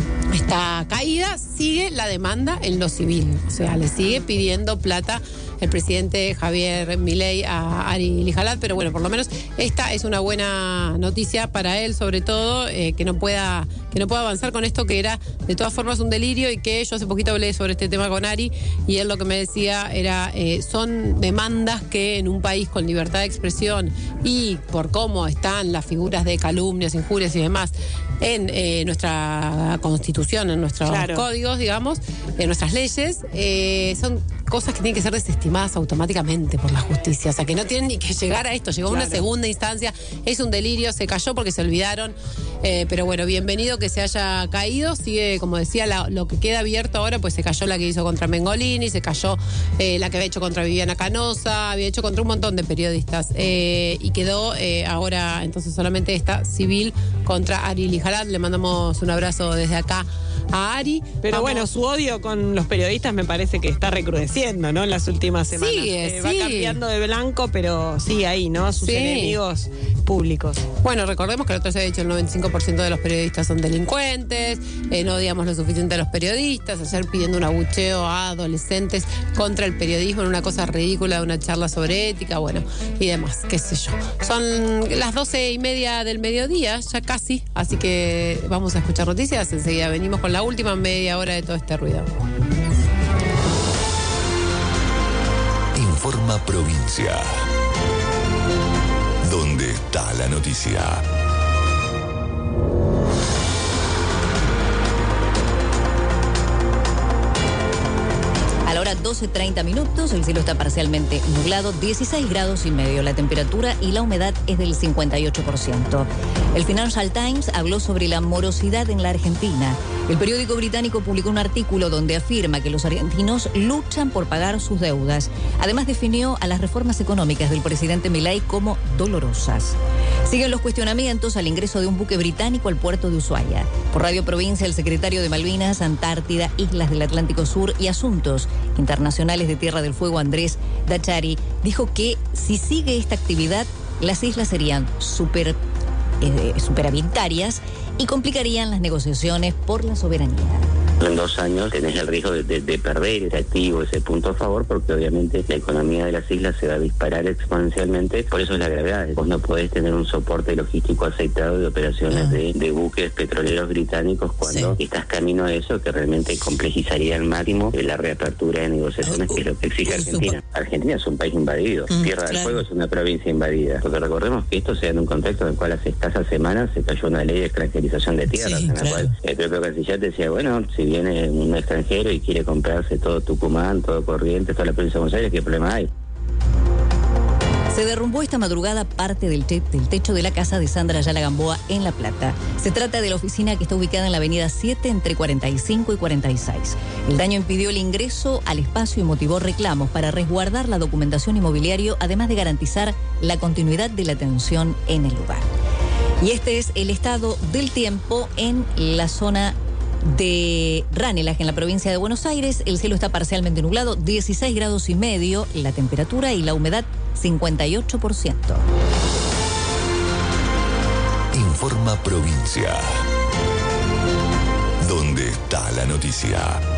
está caída. Sigue la demanda en lo civil. O sea, le sigue pidiendo plata el presidente Javier Milei a Ari Lijalad, pero bueno, por lo menos esta es una buena noticia para él, sobre todo, eh, que no pueda que no pueda avanzar con esto, que era de todas formas un delirio, y que yo hace poquito hablé sobre este tema con Ari, y él lo que me decía era, eh, son demandas que en un país con libertad de expresión y por cómo están las figuras de calumnias, injurias y demás en eh, nuestra constitución, en nuestros claro. códigos, digamos, en nuestras leyes, eh, son cosas que tienen que ser desestimadas automáticamente por la justicia. O sea, que no tienen ni que llegar a esto. Llegó a claro. una segunda instancia, es un delirio, se cayó porque se olvidaron. Eh, pero bueno, bienvenido que se haya caído. Sigue, como decía, la, lo que queda abierto ahora, pues se cayó la que hizo contra Mengolini, se cayó eh, la que había hecho contra Viviana Canosa, había hecho contra un montón de periodistas. Eh, y quedó eh, ahora entonces solamente esta civil contra Ari Lijalad. Le mandamos un abrazo desde acá a Ari. Pero Vamos. bueno, su odio con los periodistas me parece que está recrudeciendo, ¿no? En las últimas semanas. Sigue, eh, sí. Va cambiando de blanco, pero sigue ahí, ¿no? Sus sí. enemigos públicos. Bueno, recordemos que el otro se había dicho el noventa y cinco por ciento de los periodistas son delincuentes, eh, no odiamos lo suficiente a los periodistas, ayer pidiendo un abucheo a adolescentes contra el periodismo en una cosa ridícula de una charla sobre ética, bueno, y demás, qué sé yo. Son las doce y media del mediodía, ya casi, así que vamos a escuchar noticias, enseguida venimos con la última media hora de todo este ruido. Informa Provincia. ¿Dónde está la noticia? A la hora doce treinta minutos, el cielo está parcialmente nublado, dieciséis grados y medio. La temperatura y la humedad es del cincuenta y ocho por ciento. El Financial Times habló sobre la morosidad en la Argentina. El periódico británico publicó un artículo donde afirma que los argentinos luchan por pagar sus deudas. Además, definió a las reformas económicas del presidente Milei como dolorosas. Siguen los cuestionamientos al ingreso de un buque británico al puerto de Ushuaia. Por Radio Provincia, el secretario de Malvinas, Antártida, Islas del Atlántico Sur y Asuntos Internacionales de Tierra del Fuego, Andrés Dachari, dijo que si sigue esta actividad, las islas serían super, eh, superavitarias y complicarían las negociaciones por la soberanía. En dos años tenés el riesgo de, de, de perder ese activo, ese punto a favor, porque obviamente la economía de las islas se va a disparar exponencialmente. Por eso es la gravedad. Vos no podés tener un soporte logístico aceitado de operaciones ah. de, de buques petroleros británicos cuando sí. estás camino a eso, que realmente complejizaría al máximo la reapertura de negociaciones, uh, que es lo que exige Argentina. Argentina es un país invadido. Mm, Tierra claro. del Fuego es una provincia invadida. Porque recordemos que esto se da en un contexto en el cual hace escasas semanas se cayó una ley de extranjerización de tierras, sí, en la claro. cual el propio canciller decía, bueno, si viene un extranjero y quiere comprarse todo Tucumán, todo Corrientes, toda la provincia de Buenos Aires, ¿qué problema hay? Se derrumbó esta madrugada parte del, te- del techo de la casa de Sandra Ayala Gamboa en La Plata. Se trata de la oficina que está ubicada en la avenida siete entre cuarenta y cinco y cuarenta y seis. El daño impidió el ingreso al espacio y motivó reclamos para resguardar la documentación inmobiliaria, además de garantizar la continuidad de la atención en el lugar. Y este es el estado del tiempo en la zona de Ranelagh, en la provincia de Buenos Aires. El cielo está parcialmente nublado, dieciséis grados y medio, la temperatura y la humedad cincuenta y ocho por ciento. Informa Provincia. ¿Dónde está la noticia?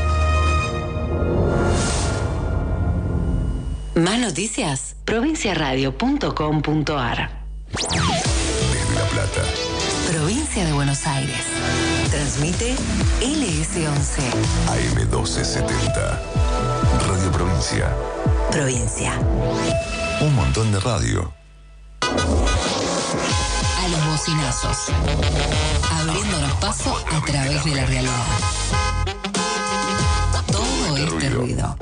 Más noticias, provinciaradio punto com punto ar. Desde La Plata. Provincia de Buenos Aires. Transmite L S once. A M doce setenta. Radio Provincia. Provincia. Un montón de radio. A los bocinazos. Abriéndonos paso a través de la realidad. Todo este ruido.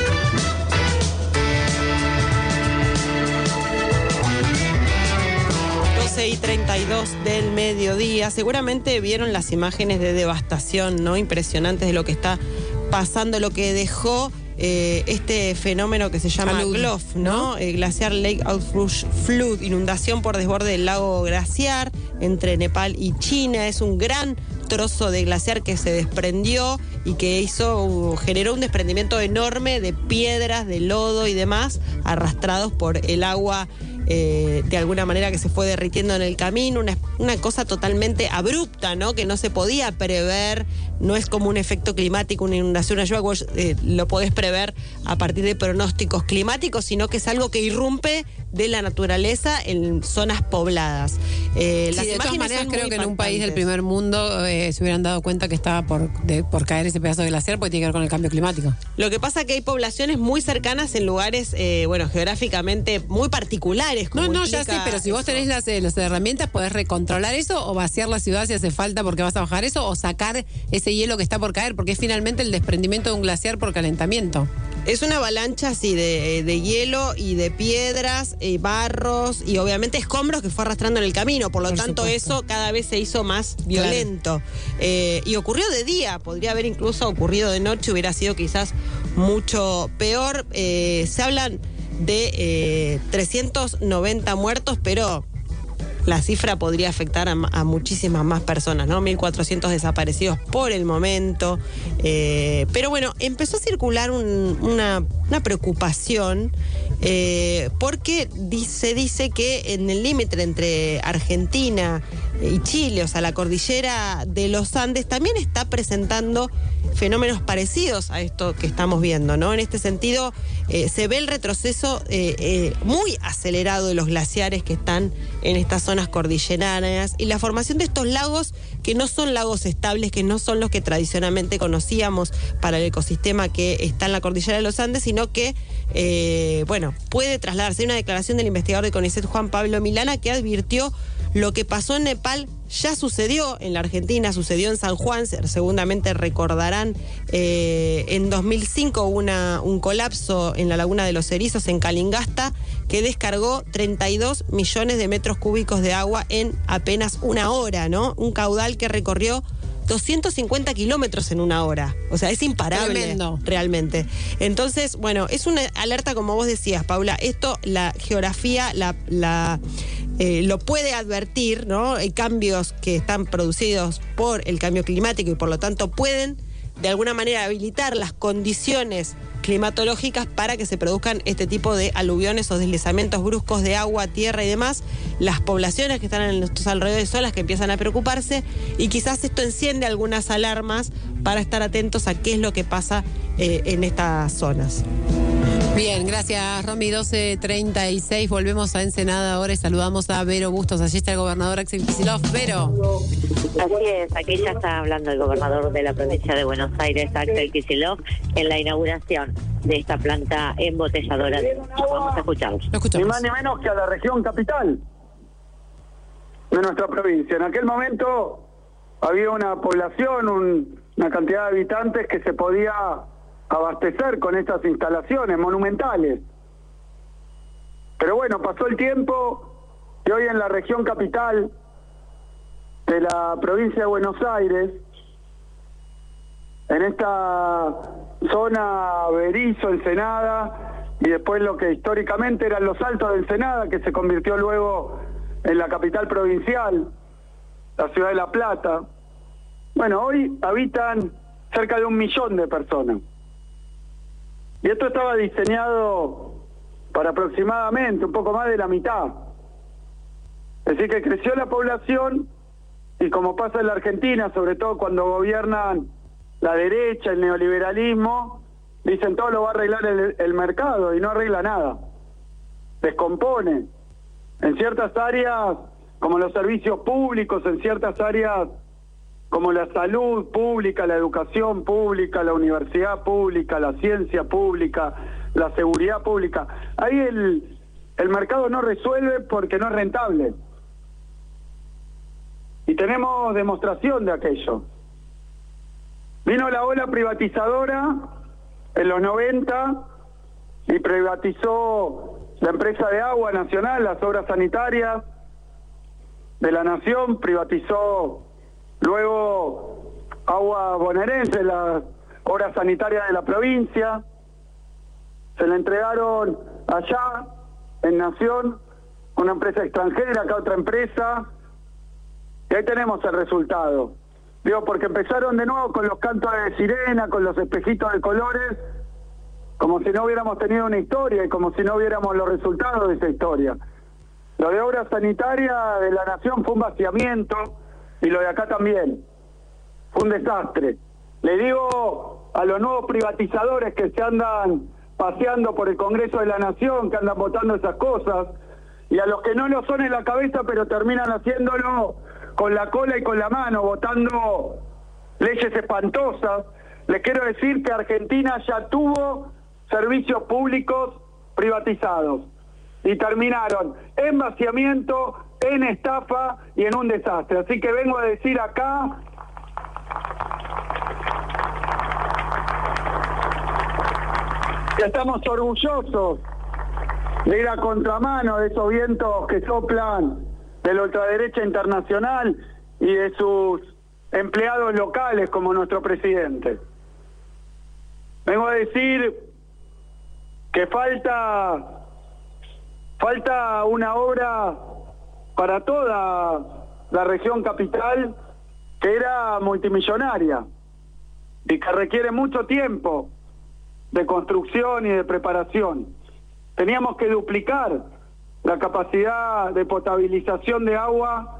doce y treinta y dos del mediodía. Seguramente vieron las imágenes de devastación, ¿no? Impresionantes de lo que está pasando, lo que dejó eh, este fenómeno que se llama Salud, G L O F, ¿no? ¿no? El glaciar Lake Outrush Flood, inundación por desborde del lago glaciar entre Nepal y China. Es un gran trozo de glaciar que se desprendió y que hizo, generó un desprendimiento enorme de piedras, de lodo y demás, arrastrados por el agua. Eh, de alguna manera que se fue derritiendo en el camino, una, una cosa totalmente abrupta, ¿no? Que no se podía prever, no es como un efecto climático, una inundación, una lluvia, vos, eh, lo podés prever a partir de pronósticos climáticos, sino que es algo que irrumpe de la naturaleza en zonas pobladas. Eh, sí, las de todas maneras creo que en un país del impactantes. primer mundo eh, se hubieran dado cuenta que estaba por, de, por caer ese pedazo de glaciar, porque tiene que ver con el cambio climático. Lo que pasa es que hay poblaciones muy cercanas en lugares, eh, bueno, geográficamente muy particulares. Como no, no, ya sé, pero si vos tenés las, eh, las herramientas, podés recontrolar eso o vaciar la ciudad si hace falta porque vas a bajar eso, o sacar ese hielo que está por caer, porque es finalmente el desprendimiento de un glaciar por calentamiento. Es una avalancha así de, de hielo y de piedras y barros y obviamente escombros que fue arrastrando en el camino. Por lo por tanto, supuesto. Eso cada vez se hizo más violento. Claro. Eh, y ocurrió de día, podría haber incluso ocurrido de noche, hubiera sido quizás mucho peor. Eh, se hablan de eh, trescientos noventa muertos, pero la cifra podría afectar a, a muchísimas más personas, ¿no? mil cuatrocientos desaparecidos por el momento. Eh, pero bueno, empezó a circular un, una, una preocupación eh, porque dice, dice que en el límite entre Argentina y Chile, o sea, la cordillera de los Andes, también está presentando fenómenos parecidos a esto que estamos viendo, ¿no? En este sentido, eh, se ve el retroceso eh, eh, muy acelerado de los glaciares que están en estas zonas cordilleranas y la formación de estos lagos que no son lagos estables, que no son los que tradicionalmente conocíamos para el ecosistema que está en la cordillera de los Andes, sino que, eh, bueno, puede trasladarse. Hay una declaración del investigador de CONICET, Juan Pablo Milana, que advirtió lo que pasó en Nepal ya sucedió en la Argentina, sucedió en San Juan, seguramente recordarán, eh, en dos mil cinco hubo una, un colapso en la Laguna de los Erizos, en Calingasta, que descargó treinta y dos millones de metros cúbicos de agua en apenas una hora, ¿no? Un caudal que recorrió doscientos cincuenta kilómetros en una hora. O sea, es imparable. Tremendo. Realmente. Entonces, bueno, es una alerta, como vos decías, Paula. Esto, la geografía, la... la Eh, lo puede advertir, ¿no? Hay cambios que están producidos por el cambio climático y por lo tanto pueden de alguna manera habilitar las condiciones climatológicas para que se produzcan este tipo de aluviones o deslizamientos bruscos de agua, tierra y demás. Las poblaciones que están en nuestros alrededores son las que empiezan a preocuparse y quizás esto enciende algunas alarmas para estar atentos a qué es lo que pasa eh, en estas zonas. Bien, gracias, Romy. doce treinta y seis, volvemos a Ensenada ahora y saludamos a Vero Bustos. Allí está el gobernador Axel Kicillof. Vero. Así es, aquí ya está hablando el gobernador de la provincia de Buenos Aires, Axel Kicillof, en la inauguración de esta planta embotelladora. Vamos a escucharlo. Ni más ni menos que a la región capital de nuestra provincia. En aquel momento había una población, un, una cantidad de habitantes que se podía abastecer con estas instalaciones monumentales. Pero bueno, pasó el tiempo y hoy en la región capital de la provincia de Buenos Aires, en esta zona Berizo, Ensenada, y después lo que históricamente eran los Altos de Ensenada, que se convirtió luego en la capital provincial, la ciudad de La Plata. Bueno, hoy habitan cerca de un millón de personas. Y esto estaba diseñado para aproximadamente un poco más de la mitad. Es decir, que creció la población y como pasa en la Argentina, sobre todo cuando gobiernan la derecha, el neoliberalismo, dicen todo lo va a arreglar el, el mercado y no arregla nada. Descompone. En ciertas áreas, como los servicios públicos, en ciertas áreas como la salud pública, la educación pública, la universidad pública, la ciencia pública, la seguridad pública. Ahí el, el mercado no resuelve porque no es rentable. Y tenemos demostración de aquello. Vino la ola privatizadora en los noventa y privatizó la empresa de agua nacional, las obras sanitarias de la nación, privatizó luego Agua Bonaerense, las obras sanitarias de la provincia, se le entregaron allá, en Nación, una empresa extranjera, acá otra empresa, y ahí tenemos el resultado. Digo, porque empezaron de nuevo con los cantos de sirena, con los espejitos de colores, como si no hubiéramos tenido una historia y como si no viéramos los resultados de esa historia. Lo de obras sanitarias de la Nación fue un vaciamiento, y lo de acá también. Fue un desastre. Le digo a los nuevos privatizadores que se andan paseando por el Congreso de la Nación, que andan votando esas cosas, y a los que no lo son en la cabeza, pero terminan haciéndolo con la cola y con la mano, votando leyes espantosas, les quiero decir que Argentina ya tuvo servicios públicos privatizados y terminaron en vaciamiento, en estafa y en un desastre. Así que vengo a decir acá que estamos orgullosos de ir a contramano de esos vientos que soplan de la ultraderecha internacional y de sus empleados locales como nuestro presidente. Vengo a decir que falta falta una obra para toda la región capital que era multimillonaria y que requiere mucho tiempo de construcción y de preparación. Teníamos que duplicar la capacidad de potabilización de agua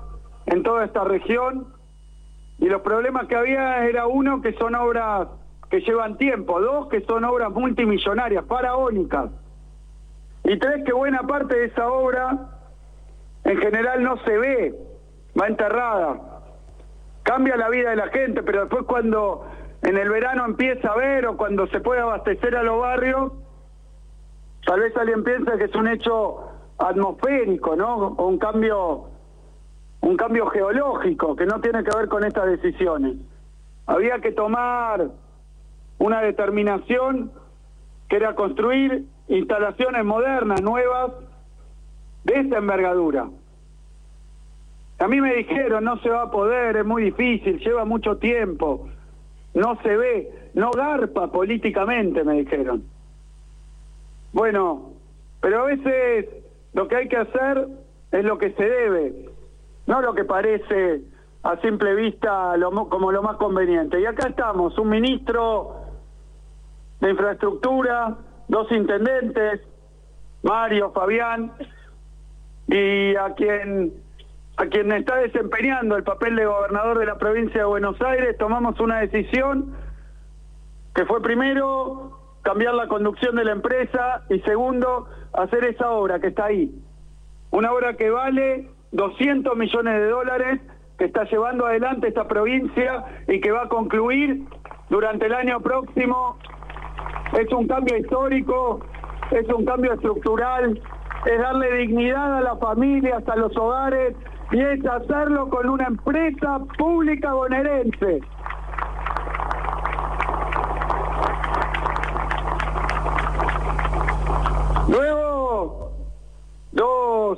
en toda esta región, y los problemas que había era uno, que son obras que llevan tiempo, dos, que son obras multimillonarias, faraónicas, y tres, que buena parte de esa obra en general no se ve, va enterrada. Cambia la vida de la gente, pero después cuando en el verano empieza a ver, o cuando se puede abastecer a los barrios, tal vez alguien piensa que es un hecho atmosférico, ¿no? O un cambio, un cambio geológico que no tiene que ver con estas decisiones. Había que tomar una determinación que era construir instalaciones modernas, nuevas, de esta envergadura. A mí me dijeron, no se va a poder, es muy difícil, lleva mucho tiempo, no se ve, no garpa políticamente, me dijeron. Bueno, pero a veces lo que hay que hacer es lo que se debe, no lo que parece a simple vista lo, como lo más conveniente. Y acá estamos, un ministro de Infraestructura, dos intendentes, Mario, Fabián, y a quien a quien está desempeñando el papel de gobernador de la provincia de Buenos Aires, tomamos una decisión que fue, primero, cambiar la conducción de la empresa, y segundo, hacer esa obra que está ahí. Una obra que vale doscientos millones de dólares, que está llevando adelante esta provincia y que va a concluir durante el año próximo. Es un cambio histórico, es un cambio estructural, es darle dignidad a las familias, a los hogares, y es hacerlo con una empresa pública bonaerense. Luego, dos,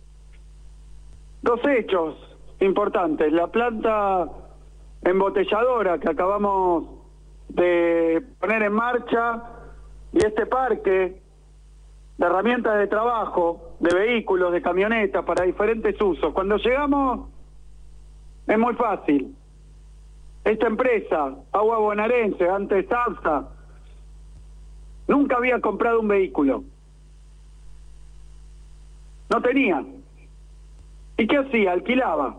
dos hechos importantes. La planta embotelladora que acabamos de poner en marcha, y este parque de herramientas de trabajo, de vehículos, de camionetas para diferentes usos. Cuando llegamos es muy fácil. Esta empresa, Agua Bonaerense, antes ABSA, nunca había comprado un vehículo. No tenía. ¿Y qué hacía? Alquilaba.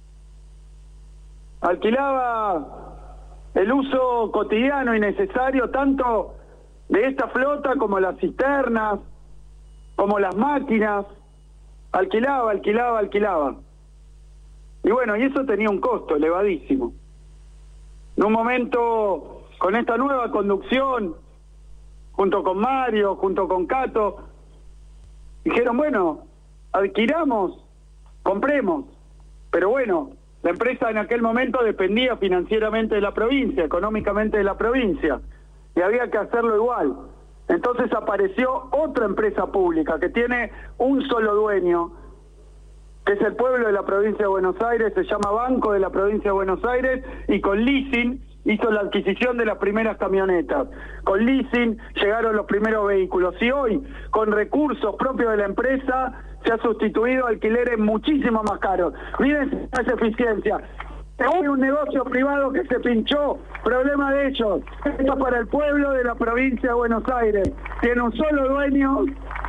Alquilaba el uso cotidiano y necesario tanto de esta flota como las cisternas, como las máquinas. Alquilaba, alquilaba, alquilaba. Y bueno, y eso tenía un costo elevadísimo. En un momento, con esta nueva conducción, junto con Mario, junto con Cato, dijeron, bueno, alquilamos, compremos. Pero bueno, la empresa en aquel momento dependía financieramente de la provincia, económicamente de la provincia, y había que hacerlo igual. Entonces apareció otra empresa pública que tiene un solo dueño, que es el pueblo de la provincia de Buenos Aires, se llama Banco de la provincia de Buenos Aires, y con leasing hizo la adquisición de las primeras camionetas. Con leasing llegaron los primeros vehículos, y hoy, con recursos propios de la empresa, se ha sustituido alquileres muchísimo más caros. Miren esa eficiencia. Hay un negocio privado que se pinchó, problema de ellos. Esto es para el pueblo de la provincia de Buenos Aires. Tiene un solo dueño.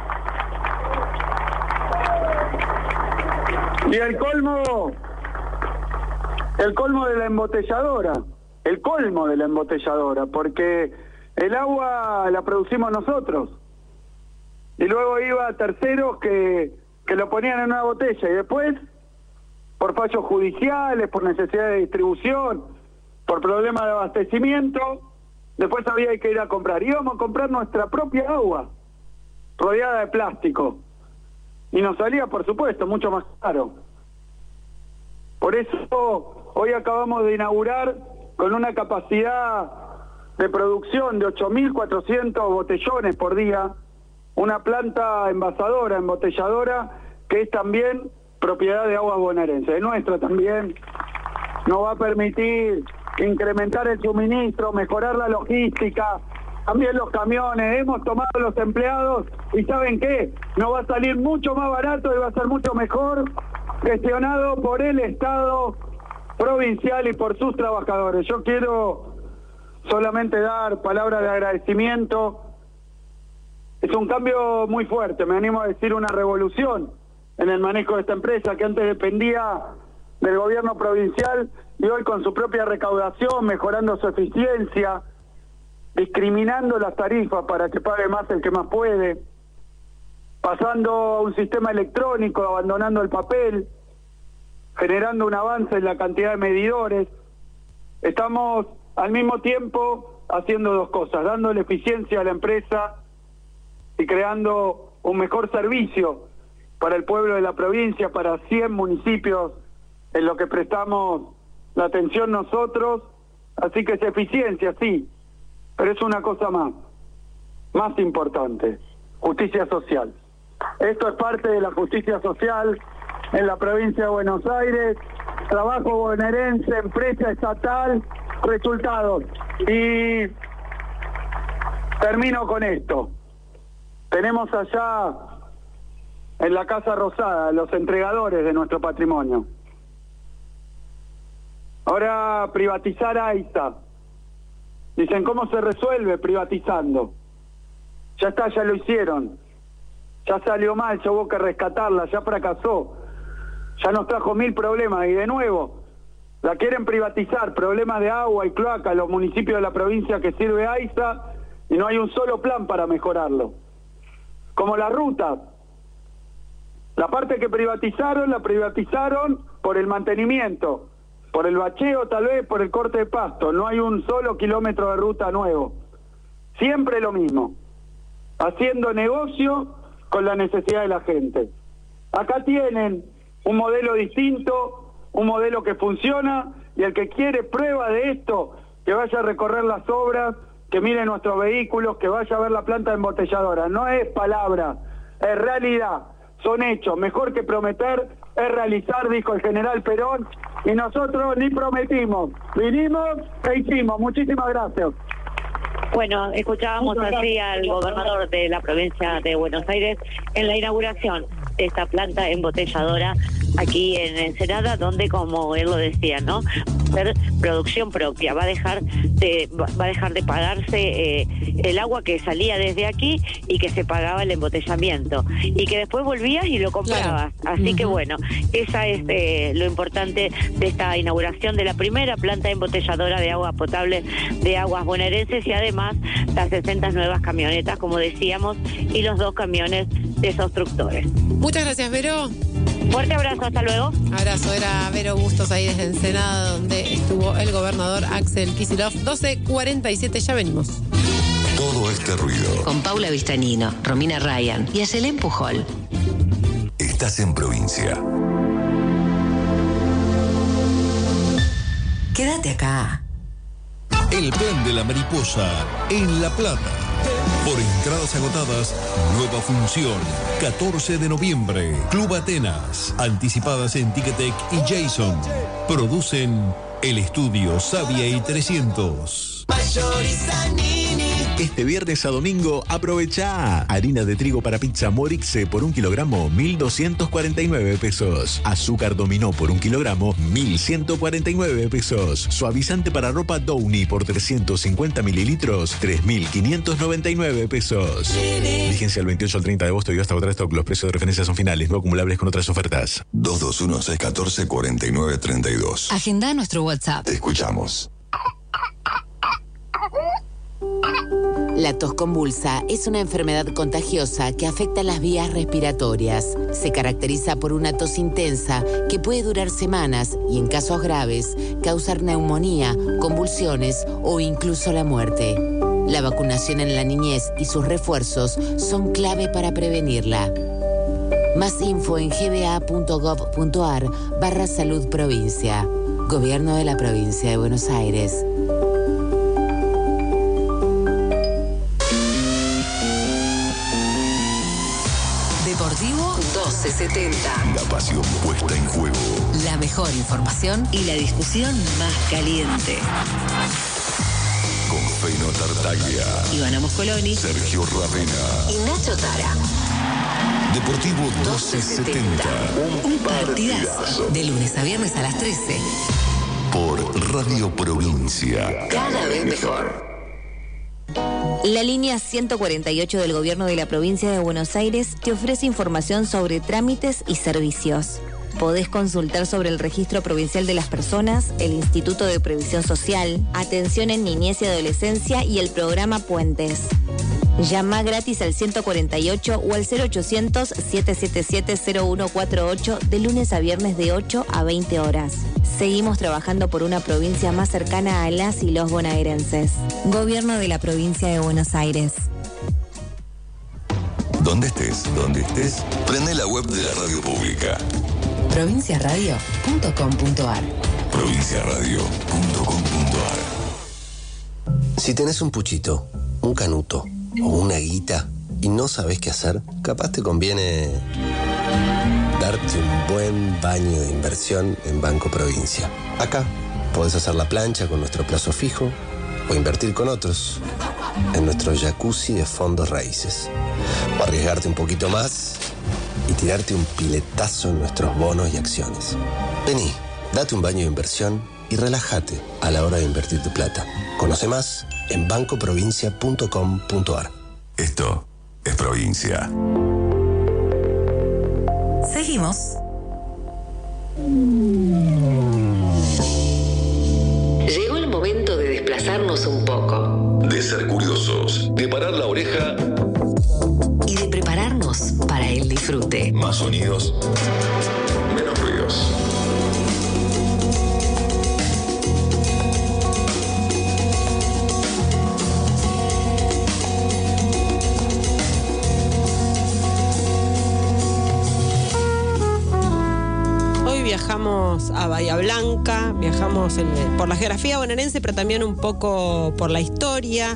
Y el colmo, el colmo de la embotelladora, el colmo de la embotelladora, porque el agua la producimos nosotros. Y luego iba a terceros que, que lo ponían en una botella, y después, por fallos judiciales, por necesidad de distribución, por problemas de abastecimiento, después había que ir a comprar. Íbamos a comprar nuestra propia agua, rodeada de plástico. Y nos salía, por supuesto, mucho más caro. Por eso, hoy acabamos de inaugurar, con una capacidad de producción de ocho mil cuatrocientos botellones por día, una planta envasadora, embotelladora, que es también propiedad de Aguas Bonaerense, es nuestra también. Nos va a permitir incrementar el suministro, mejorar la logística, también los camiones. Hemos tomado los empleados y ¿saben qué? Nos va a salir mucho más barato y va a ser mucho mejor gestionado por el Estado provincial y por sus trabajadores. Yo quiero solamente dar palabras de agradecimiento. Es un cambio muy fuerte, me animo a decir una revolución en el manejo de esta empresa, que antes dependía del gobierno provincial y hoy con su propia recaudación, mejorando su eficiencia, discriminando las tarifas para que pague más el que más puede, pasando a un sistema electrónico, abandonando el papel, generando un avance en la cantidad de medidores. Estamos al mismo tiempo haciendo dos cosas, dándole eficiencia a la empresa y creando un mejor servicio para el pueblo de la provincia, para cien municipios en lo que prestamos la atención nosotros. Así que es eficiencia, sí, pero es una cosa más, más importante, justicia social. Esto es parte de la justicia social en la provincia de Buenos Aires, trabajo bonaerense, empresa estatal, resultados. Y termino con esto. Tenemos allá en la Casa Rosada los entregadores de nuestro patrimonio. Ahora privatizar AISA. Dicen, ¿cómo se resuelve? Privatizando. Ya está, ya lo hicieron. Ya salió mal, ya hubo que rescatarla, ya fracasó. Ya nos trajo mil problemas y de nuevo la quieren privatizar, problemas de agua y cloaca en los municipios de la provincia que sirve AISA y no hay un solo plan para mejorarlo. Como las rutas. La parte que privatizaron, la privatizaron por el mantenimiento, por el bacheo tal vez, por el corte de pasto. No hay un solo kilómetro de ruta nuevo. Siempre lo mismo. Haciendo negocio con la necesidad de la gente. Acá tienen un modelo distinto, un modelo que funciona, y el que quiere prueba de esto, que vaya a recorrer las obras, que mire nuestros vehículos, que vaya a ver la planta embotelladora. No es palabra, es realidad, son hechos. Mejor que prometer es realizar, dijo el general Perón, y nosotros ni prometimos, vinimos e hicimos. Muchísimas gracias. Bueno, escuchábamos así al gobernador de la provincia de Buenos Aires en la inauguración de esta planta embotelladora aquí en Ensenada, donde, como él lo decía, ¿no?, ser producción propia, va a dejar de va a dejar de pagarse eh, el agua que salía desde aquí y que se pagaba el embotellamiento y que después volvías y lo comprabas. Claro. Así uh-huh. que bueno, esa es eh, lo importante de esta inauguración de la primera planta embotelladora de agua potable de aguas bonaerenses, y además las sesenta nuevas camionetas, como decíamos, y los dos camiones desobstructores. Muchas gracias, Vero. Fuerte abrazo, hasta luego. Abrazo, era Vero Bustos ahí desde Ensenada, donde estuvo el gobernador Axel Kicillof. doce cuarenta y siete, ya venimos. Todo este ruido. Con Paula Vistañino, Romina Ryan y Ayelen Pujol. Estás en provincia. Quédate acá. El plan de la mariposa en La Plata. Por entradas agotadas, nueva función. catorce de noviembre. Club Atenas. Anticipadas en Ticketek y Jason. Producen El Estudio Sabia y trescientos. Este viernes a domingo, aprovecha. Harina de trigo para pizza Morixe por un kilogramo, mil doscientos cuarenta y nueve pesos. Azúcar Dominó por un kilogramo, mil ciento cuarenta y nueve pesos. Suavizante para ropa Downy por trescientos cincuenta mililitros, tres mil quinientos noventa y nueve pesos. Vigencia el veintiocho al treinta de agosto y hasta agotar stock. Los precios de referencia son finales, no acumulables con otras ofertas. dos dos uno, seis uno cuatro, cuatro nueve tres dos. Agenda nuestro WhatsApp. Te escuchamos. La tos convulsa es una enfermedad contagiosa que afecta las vías respiratorias. Se caracteriza por una tos intensa que puede durar semanas y, en casos graves, causar neumonía, convulsiones o incluso la muerte. La vacunación en la niñez y sus refuerzos son clave para prevenirla. Más info en gba.gov.ar barra salud provincia. Gobierno de la provincia de Buenos Aires. Deportivo doce setenta. La pasión puesta en juego. La mejor información y la discusión más caliente. Con Feino Tartaglia, Ivana Moscoloni, Sergio Ravena y Nacho Tara. Deportivo doce setenta. Un partidazo. De lunes a viernes a las trece. Por Radio Provincia. Cada vez mejor. La línea ciento cuarenta y ocho del Gobierno de la Provincia de Buenos Aires te ofrece información sobre trámites y servicios. Podés consultar sobre el Registro Provincial de las Personas, el Instituto de Previsión Social, Atención en Niñez y Adolescencia y el programa Puentes. Llama gratis al ciento cuarenta y ocho o al cero ochocientos, siete siete siete, cero uno cuatro ocho de lunes a viernes de ocho a veinte horas. Seguimos trabajando por una provincia más cercana a las y los bonaerenses. Gobierno de la Provincia de Buenos Aires. Donde estés, donde estés, prende la web de la radio pública. provincia radio punto com punto ar. provincia radio punto com punto ar. Si tenés un puchito, un canuto o una guita y no sabés qué hacer, capaz te conviene darte un buen baño de inversión en Banco Provincia. Acá podés hacer la plancha con nuestro plazo fijo o invertir con otros en nuestro jacuzzi de fondos raíces. O arriesgarte un poquito más y tirarte un piletazo en nuestros bonos y acciones. Vení, date un baño de inversión y relájate a la hora de invertir tu plata. Conoce más en banco provincia punto com punto ar. Esto es Provincia. Seguimos. Llegó el momento de desplazarnos un poco. De ser curiosos, de parar la oreja Y de prepararnos para el disfrute. Más sonidos, menos ruidos. Hoy viajamos a Bahía Blanca, viajamos en- por la geografía bonaerense, pero también un poco por la historia,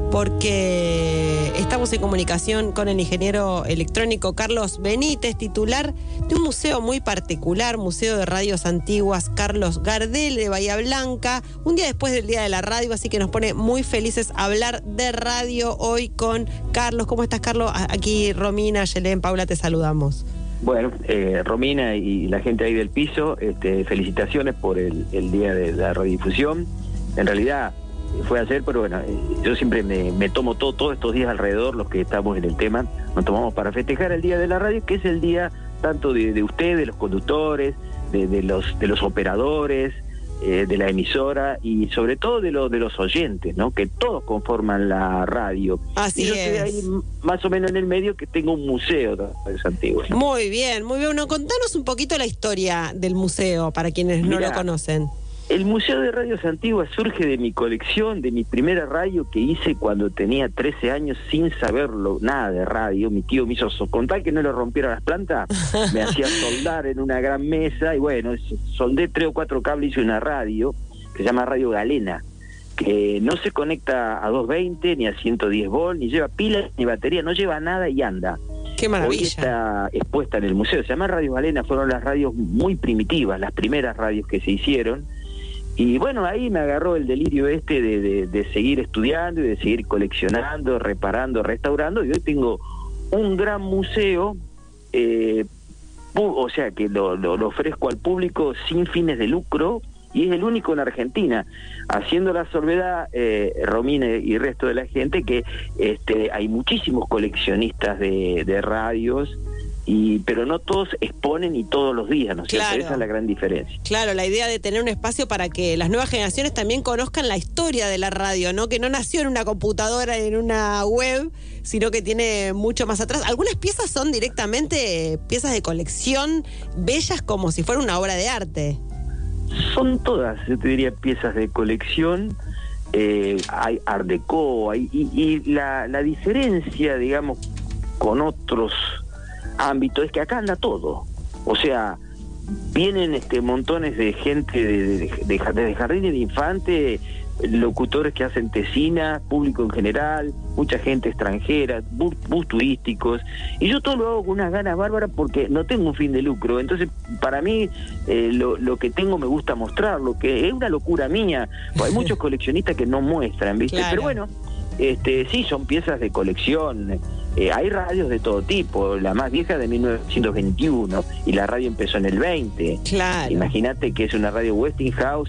porque estamos en comunicación con el ingeniero electrónico Carlos Benítez, titular de un museo muy particular, Museo de Radios Antiguas Carlos Gardel de Bahía Blanca, un día después del Día de la Radio, así que nos pone muy felices hablar de radio hoy con Carlos. ¿Cómo estás, Carlos? A- Aquí Romina, Yelén, Paula, te saludamos. Bueno, eh, Romina y la gente ahí del piso, este, felicitaciones por el, el Día de la Radiodifusión. En realidad fue ayer, pero bueno, eh, yo siempre me, me tomo todo, todos estos días alrededor, los que estamos en el tema, nos tomamos para festejar el Día de la Radio, que es el día tanto de, de ustedes, de los conductores, de, de los de los operadores, eh, de la emisora y sobre todo de los de los oyentes, ¿no? Que todos conforman la radio. Así y yo estoy es. ahí más o menos en el medio, que tengo un museo de radios antiguas, ¿no? Muy bien, muy bien. Bueno, contanos un poquito la historia del museo para quienes no Mirá, lo conocen. El Museo de Radios Antiguas surge de mi colección, de mi primera radio que hice cuando tenía trece años sin saberlo nada de radio. Mi tío me hizo, so- con tal que no le rompiera las plantas, me hacía soldar en una gran mesa y bueno, s- soldé tres o cuatro cables y hice una radio que se llama Radio Galena, que no se conecta a doscientos veinte ni a ciento diez volt, ni lleva pilas ni batería, no lleva nada y anda. Qué maravilla. Hoy está expuesta en el museo, se llama Radio Galena, fueron las radios muy primitivas, las primeras radios que se hicieron. Y bueno, ahí me agarró el delirio este de, de, de seguir estudiando y de seguir coleccionando, reparando, restaurando, y hoy tengo un gran museo, eh, pu- o sea que lo, lo, lo ofrezco al público sin fines de lucro, y es el único en Argentina, haciendo la salvedad, eh, Romina y el resto de la gente, que este, hay muchísimos coleccionistas de, de radios, y pero no todos exponen y todos los días, ¿no es cierto? Claro. Esa es la gran diferencia. Claro, la idea de tener un espacio para que las nuevas generaciones también conozcan la historia de la radio, ¿no? Que no nació en una computadora, en una web, sino que tiene mucho más atrás. Algunas piezas son directamente piezas de colección, bellas como si fuera una obra de arte. Son todas, yo te diría, piezas de colección, eh, hay art déco, hay, y, y la, la diferencia, digamos, con otros ámbitos es que acá anda todo. O sea, vienen este montones de gente de, de, de, de, de jardines de infantes, locutores que hacen tesina, público en general, mucha gente extranjera, bus, bus turísticos, y yo todo lo hago con unas ganas bárbaras porque no tengo un fin de lucro. Entonces, para mí, eh, lo, lo que tengo me gusta mostrarlo, que es una locura mía, porque hay muchos coleccionistas que no muestran, ¿viste? Claro. Pero bueno, este sí, son piezas de colección. Eh, hay radios de todo tipo, la más vieja de mil novecientos veintiuno, y la radio empezó en el veinte. Claro. Imagínate que es una radio Westinghouse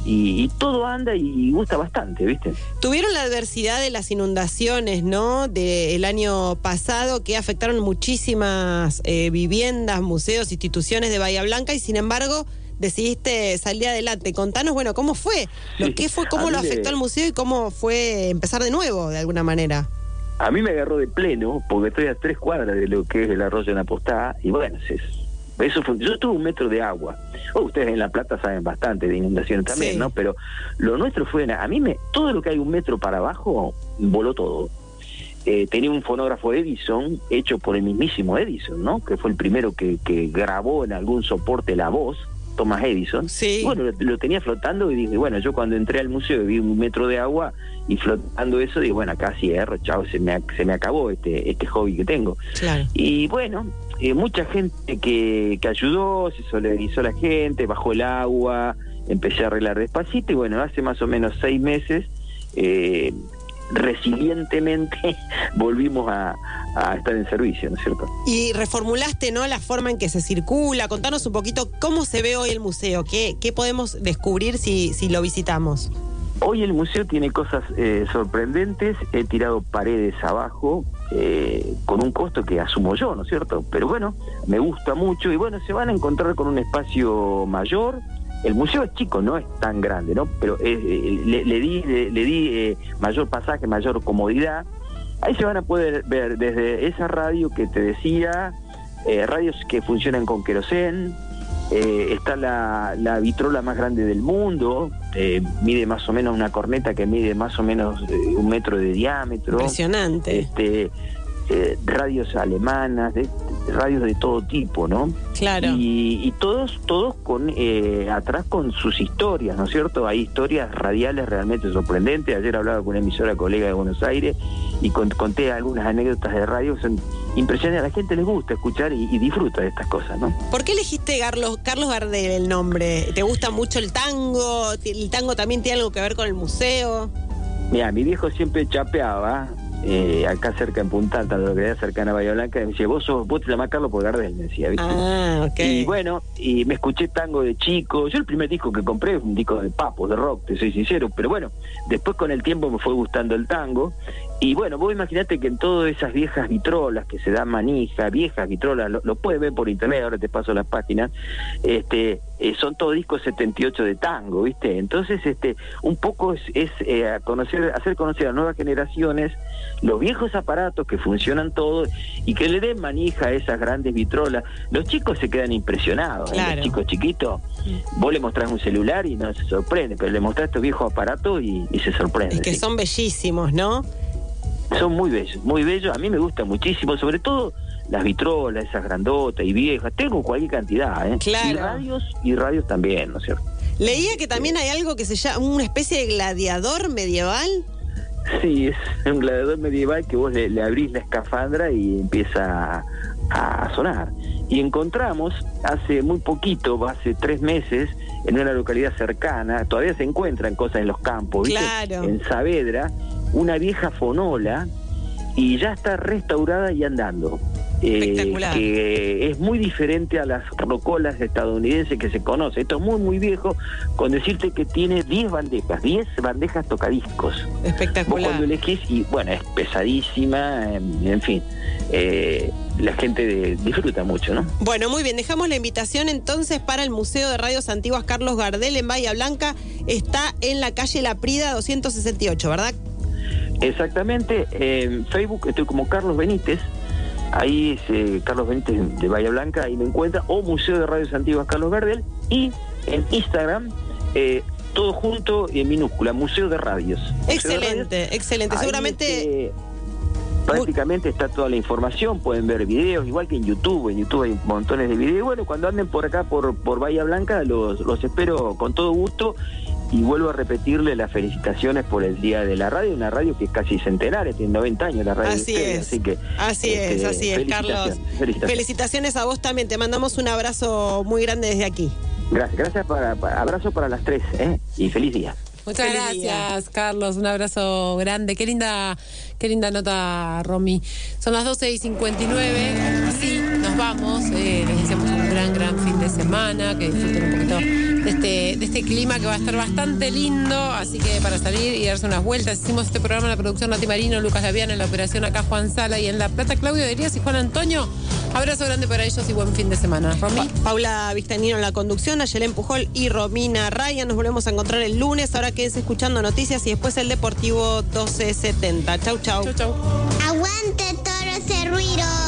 y, y todo anda y gusta bastante, ¿viste? Tuvieron la adversidad de las inundaciones, ¿no? Del año pasado, que afectaron muchísimas eh, viviendas, museos, instituciones de Bahía Blanca, y sin embargo decidiste salir adelante. Contanos, bueno, ¿cómo fue? Lo Sí, que fue, cómo a lo mí afectó me- al museo y cómo fue empezar de nuevo, de alguna manera. A mí me agarró de pleno, porque estoy a tres cuadras de lo que es el arroyo en la Postada, y bueno, es, eso fue, yo tuve un metro de agua. Oh, ustedes en La Plata saben bastante de inundaciones también, Sí. ¿no? Pero lo nuestro fue, a mí me, todo lo que hay un metro para abajo, voló todo. Eh, tenía un fonógrafo Edison, hecho por el mismísimo Edison, ¿no? Que fue el primero que, que grabó en algún soporte la voz, Thomas Edison. Sí. Bueno, lo, lo tenía flotando y dije, bueno, yo cuando entré al museo y vi un metro de agua y flotando eso, dije, bueno, acá cierro, chao, se me, se me acabó este, este hobby que tengo. Claro. Y bueno, eh, mucha gente que, que ayudó, se solidarizó la gente, bajó el agua, empecé a arreglar despacito y bueno, hace más o menos seis meses, eh, resilientemente volvimos a, a estar en servicio, ¿no es cierto? Y reformulaste, ¿no?, la forma en que se circula. Contanos un poquito cómo se ve hoy el museo, qué, qué podemos descubrir si, si lo visitamos. Hoy el museo tiene cosas eh, sorprendentes, he tirado paredes abajo, eh, con un costo que asumo yo, ¿no es cierto? Pero bueno, me gusta mucho y bueno, se van a encontrar con un espacio mayor. El museo es chico, no es tan grande, ¿no? Pero eh, eh, le, le di, le, le di eh, mayor pasaje, mayor comodidad. Ahí se van a poder ver desde esa radio que te decía, eh, radios que funcionan con querosén, eh, está la, la vitrola más grande del mundo, eh, mide más o menos una corneta que mide más o menos eh, un metro de diámetro. Impresionante. Este, eh, radios alemanas, de, radios de todo tipo, ¿no? Claro. Y, y todos, todos con eh, atrás con sus historias, ¿no es cierto? Hay historias radiales realmente sorprendentes. Ayer hablaba con una emisora colega de Buenos Aires y con, conté algunas anécdotas de radio que son impresionantes. A la gente les gusta escuchar y, y disfruta de estas cosas, ¿no? ¿Por qué elegiste Carlos, Carlos Gardel el nombre? ¿Te gusta mucho el tango? ¿El tango también tiene algo que ver con el museo? Mira, mi viejo siempre chapeaba, eh, acá cerca en Punta Alta, la localidad cercana a Bahía Blanca, me decía, vos, sos, vos te llamás Carlos por Gardel, me decía, ¿viste? Ah, ok. Y bueno, y me escuché tango de chico. Yo el primer disco que compré fue un disco de papos, de rock, te soy sincero, pero bueno, después con el tiempo me fue gustando el tango. Y bueno, vos imaginate que en todas esas viejas vitrolas que se dan manija, viejas vitrolas, lo, lo puedes ver por internet, ahora te paso las páginas, este, eh, son todos discos setenta y ocho de tango, ¿viste? Entonces, este, un poco es, es eh, conocer, hacer conocer a nuevas generaciones los viejos aparatos que funcionan todos y que le den manija a esas grandes vitrolas. Los chicos se quedan impresionados, ¿eh? Claro. Los chicos chiquitos, vos le mostrás un celular y no se sorprende, pero le mostrás estos viejos aparatos y, y se sorprende. Es que sí. son bellísimos, ¿no? Son muy bellos, muy bellos. A mí me gusta muchísimo, sobre todo las vitrolas, esas grandotas y viejas. Tengo cualquier cantidad, ¿eh? Claro. Y radios, y radios también, ¿no es cierto? Leía que también hay algo que se llama una especie de gladiador medieval. Sí, es un gladiador medieval que vos le, le abrís la escafandra y empieza a, a sonar. Y encontramos hace muy poquito, hace tres meses, en una localidad cercana, todavía se encuentran cosas en los campos, ¿viste? Claro. En Saavedra, una vieja fonola y ya está restaurada y andando. Espectacular. Eh, que es muy diferente a las rocolas estadounidenses que se conoce. Esto es muy, muy viejo, con decirte que tiene diez bandejas, diez bandejas tocadiscos. Espectacular. Vos cuando elegís, y bueno, es pesadísima, en, en fin, eh, la gente de, disfruta mucho, ¿no? Bueno, muy bien, dejamos la invitación entonces para el Museo de Radios Antiguas Carlos Gardel en Bahía Blanca. Está en la calle La Prida doscientos sesenta y ocho, ¿verdad? Exactamente, en Facebook estoy como Carlos Benítez. Ahí es eh, Carlos Benítez de Bahía Blanca, ahí me encuentra, o Museo de Radios Antiguas Carlos Gardel, y en Instagram, eh, todo junto y en minúscula, Museo de Radios. Museo Excelente, de Radios. excelente. Ahí, Seguramente... este, prácticamente está toda la información, pueden ver videos, igual que en YouTube, en YouTube hay montones de videos. Bueno, cuando anden por acá, por, por Bahía Blanca, los, los espero con todo gusto. Y vuelvo a repetirle las felicitaciones por el Día de la Radio, una radio que es casi centenaria, tiene noventa años la radio. Así de ustedes, es. así que Así este, es, así es, Carlos. felicitaciones, felicitaciones. Felicitaciones a vos también. Te mandamos un abrazo muy grande desde aquí. Gracias, gracias para, para- abrazo para las tres, ¿eh? Y feliz día. Muchas Feliz gracias, día. Carlos. Un abrazo grande. Qué linda, qué linda nota, Romy. Son las doce y cincuenta y nueve. Así nos vamos. Eh, les deseamos un gran, gran fin de semana. Que disfruten un poquito de este este, de este clima que va a estar bastante lindo, así que para salir y darse unas vueltas. Hicimos este programa en la producción Nati Marino, Lucas Laviana, en la operación acá Juan Sala y en La Plata Claudio Derías y Juan Antonio. Abrazo grande para ellos y buen fin de semana. Romy. Pa- Paula Vistanino en la conducción, Ayelén Pujol y Romina Ryan. Nos volvemos a encontrar el lunes. Ahora quédense escuchando noticias y después el Deportivo doce setenta. Chau, chau. Chau, chau. Aguante todo ese ruido.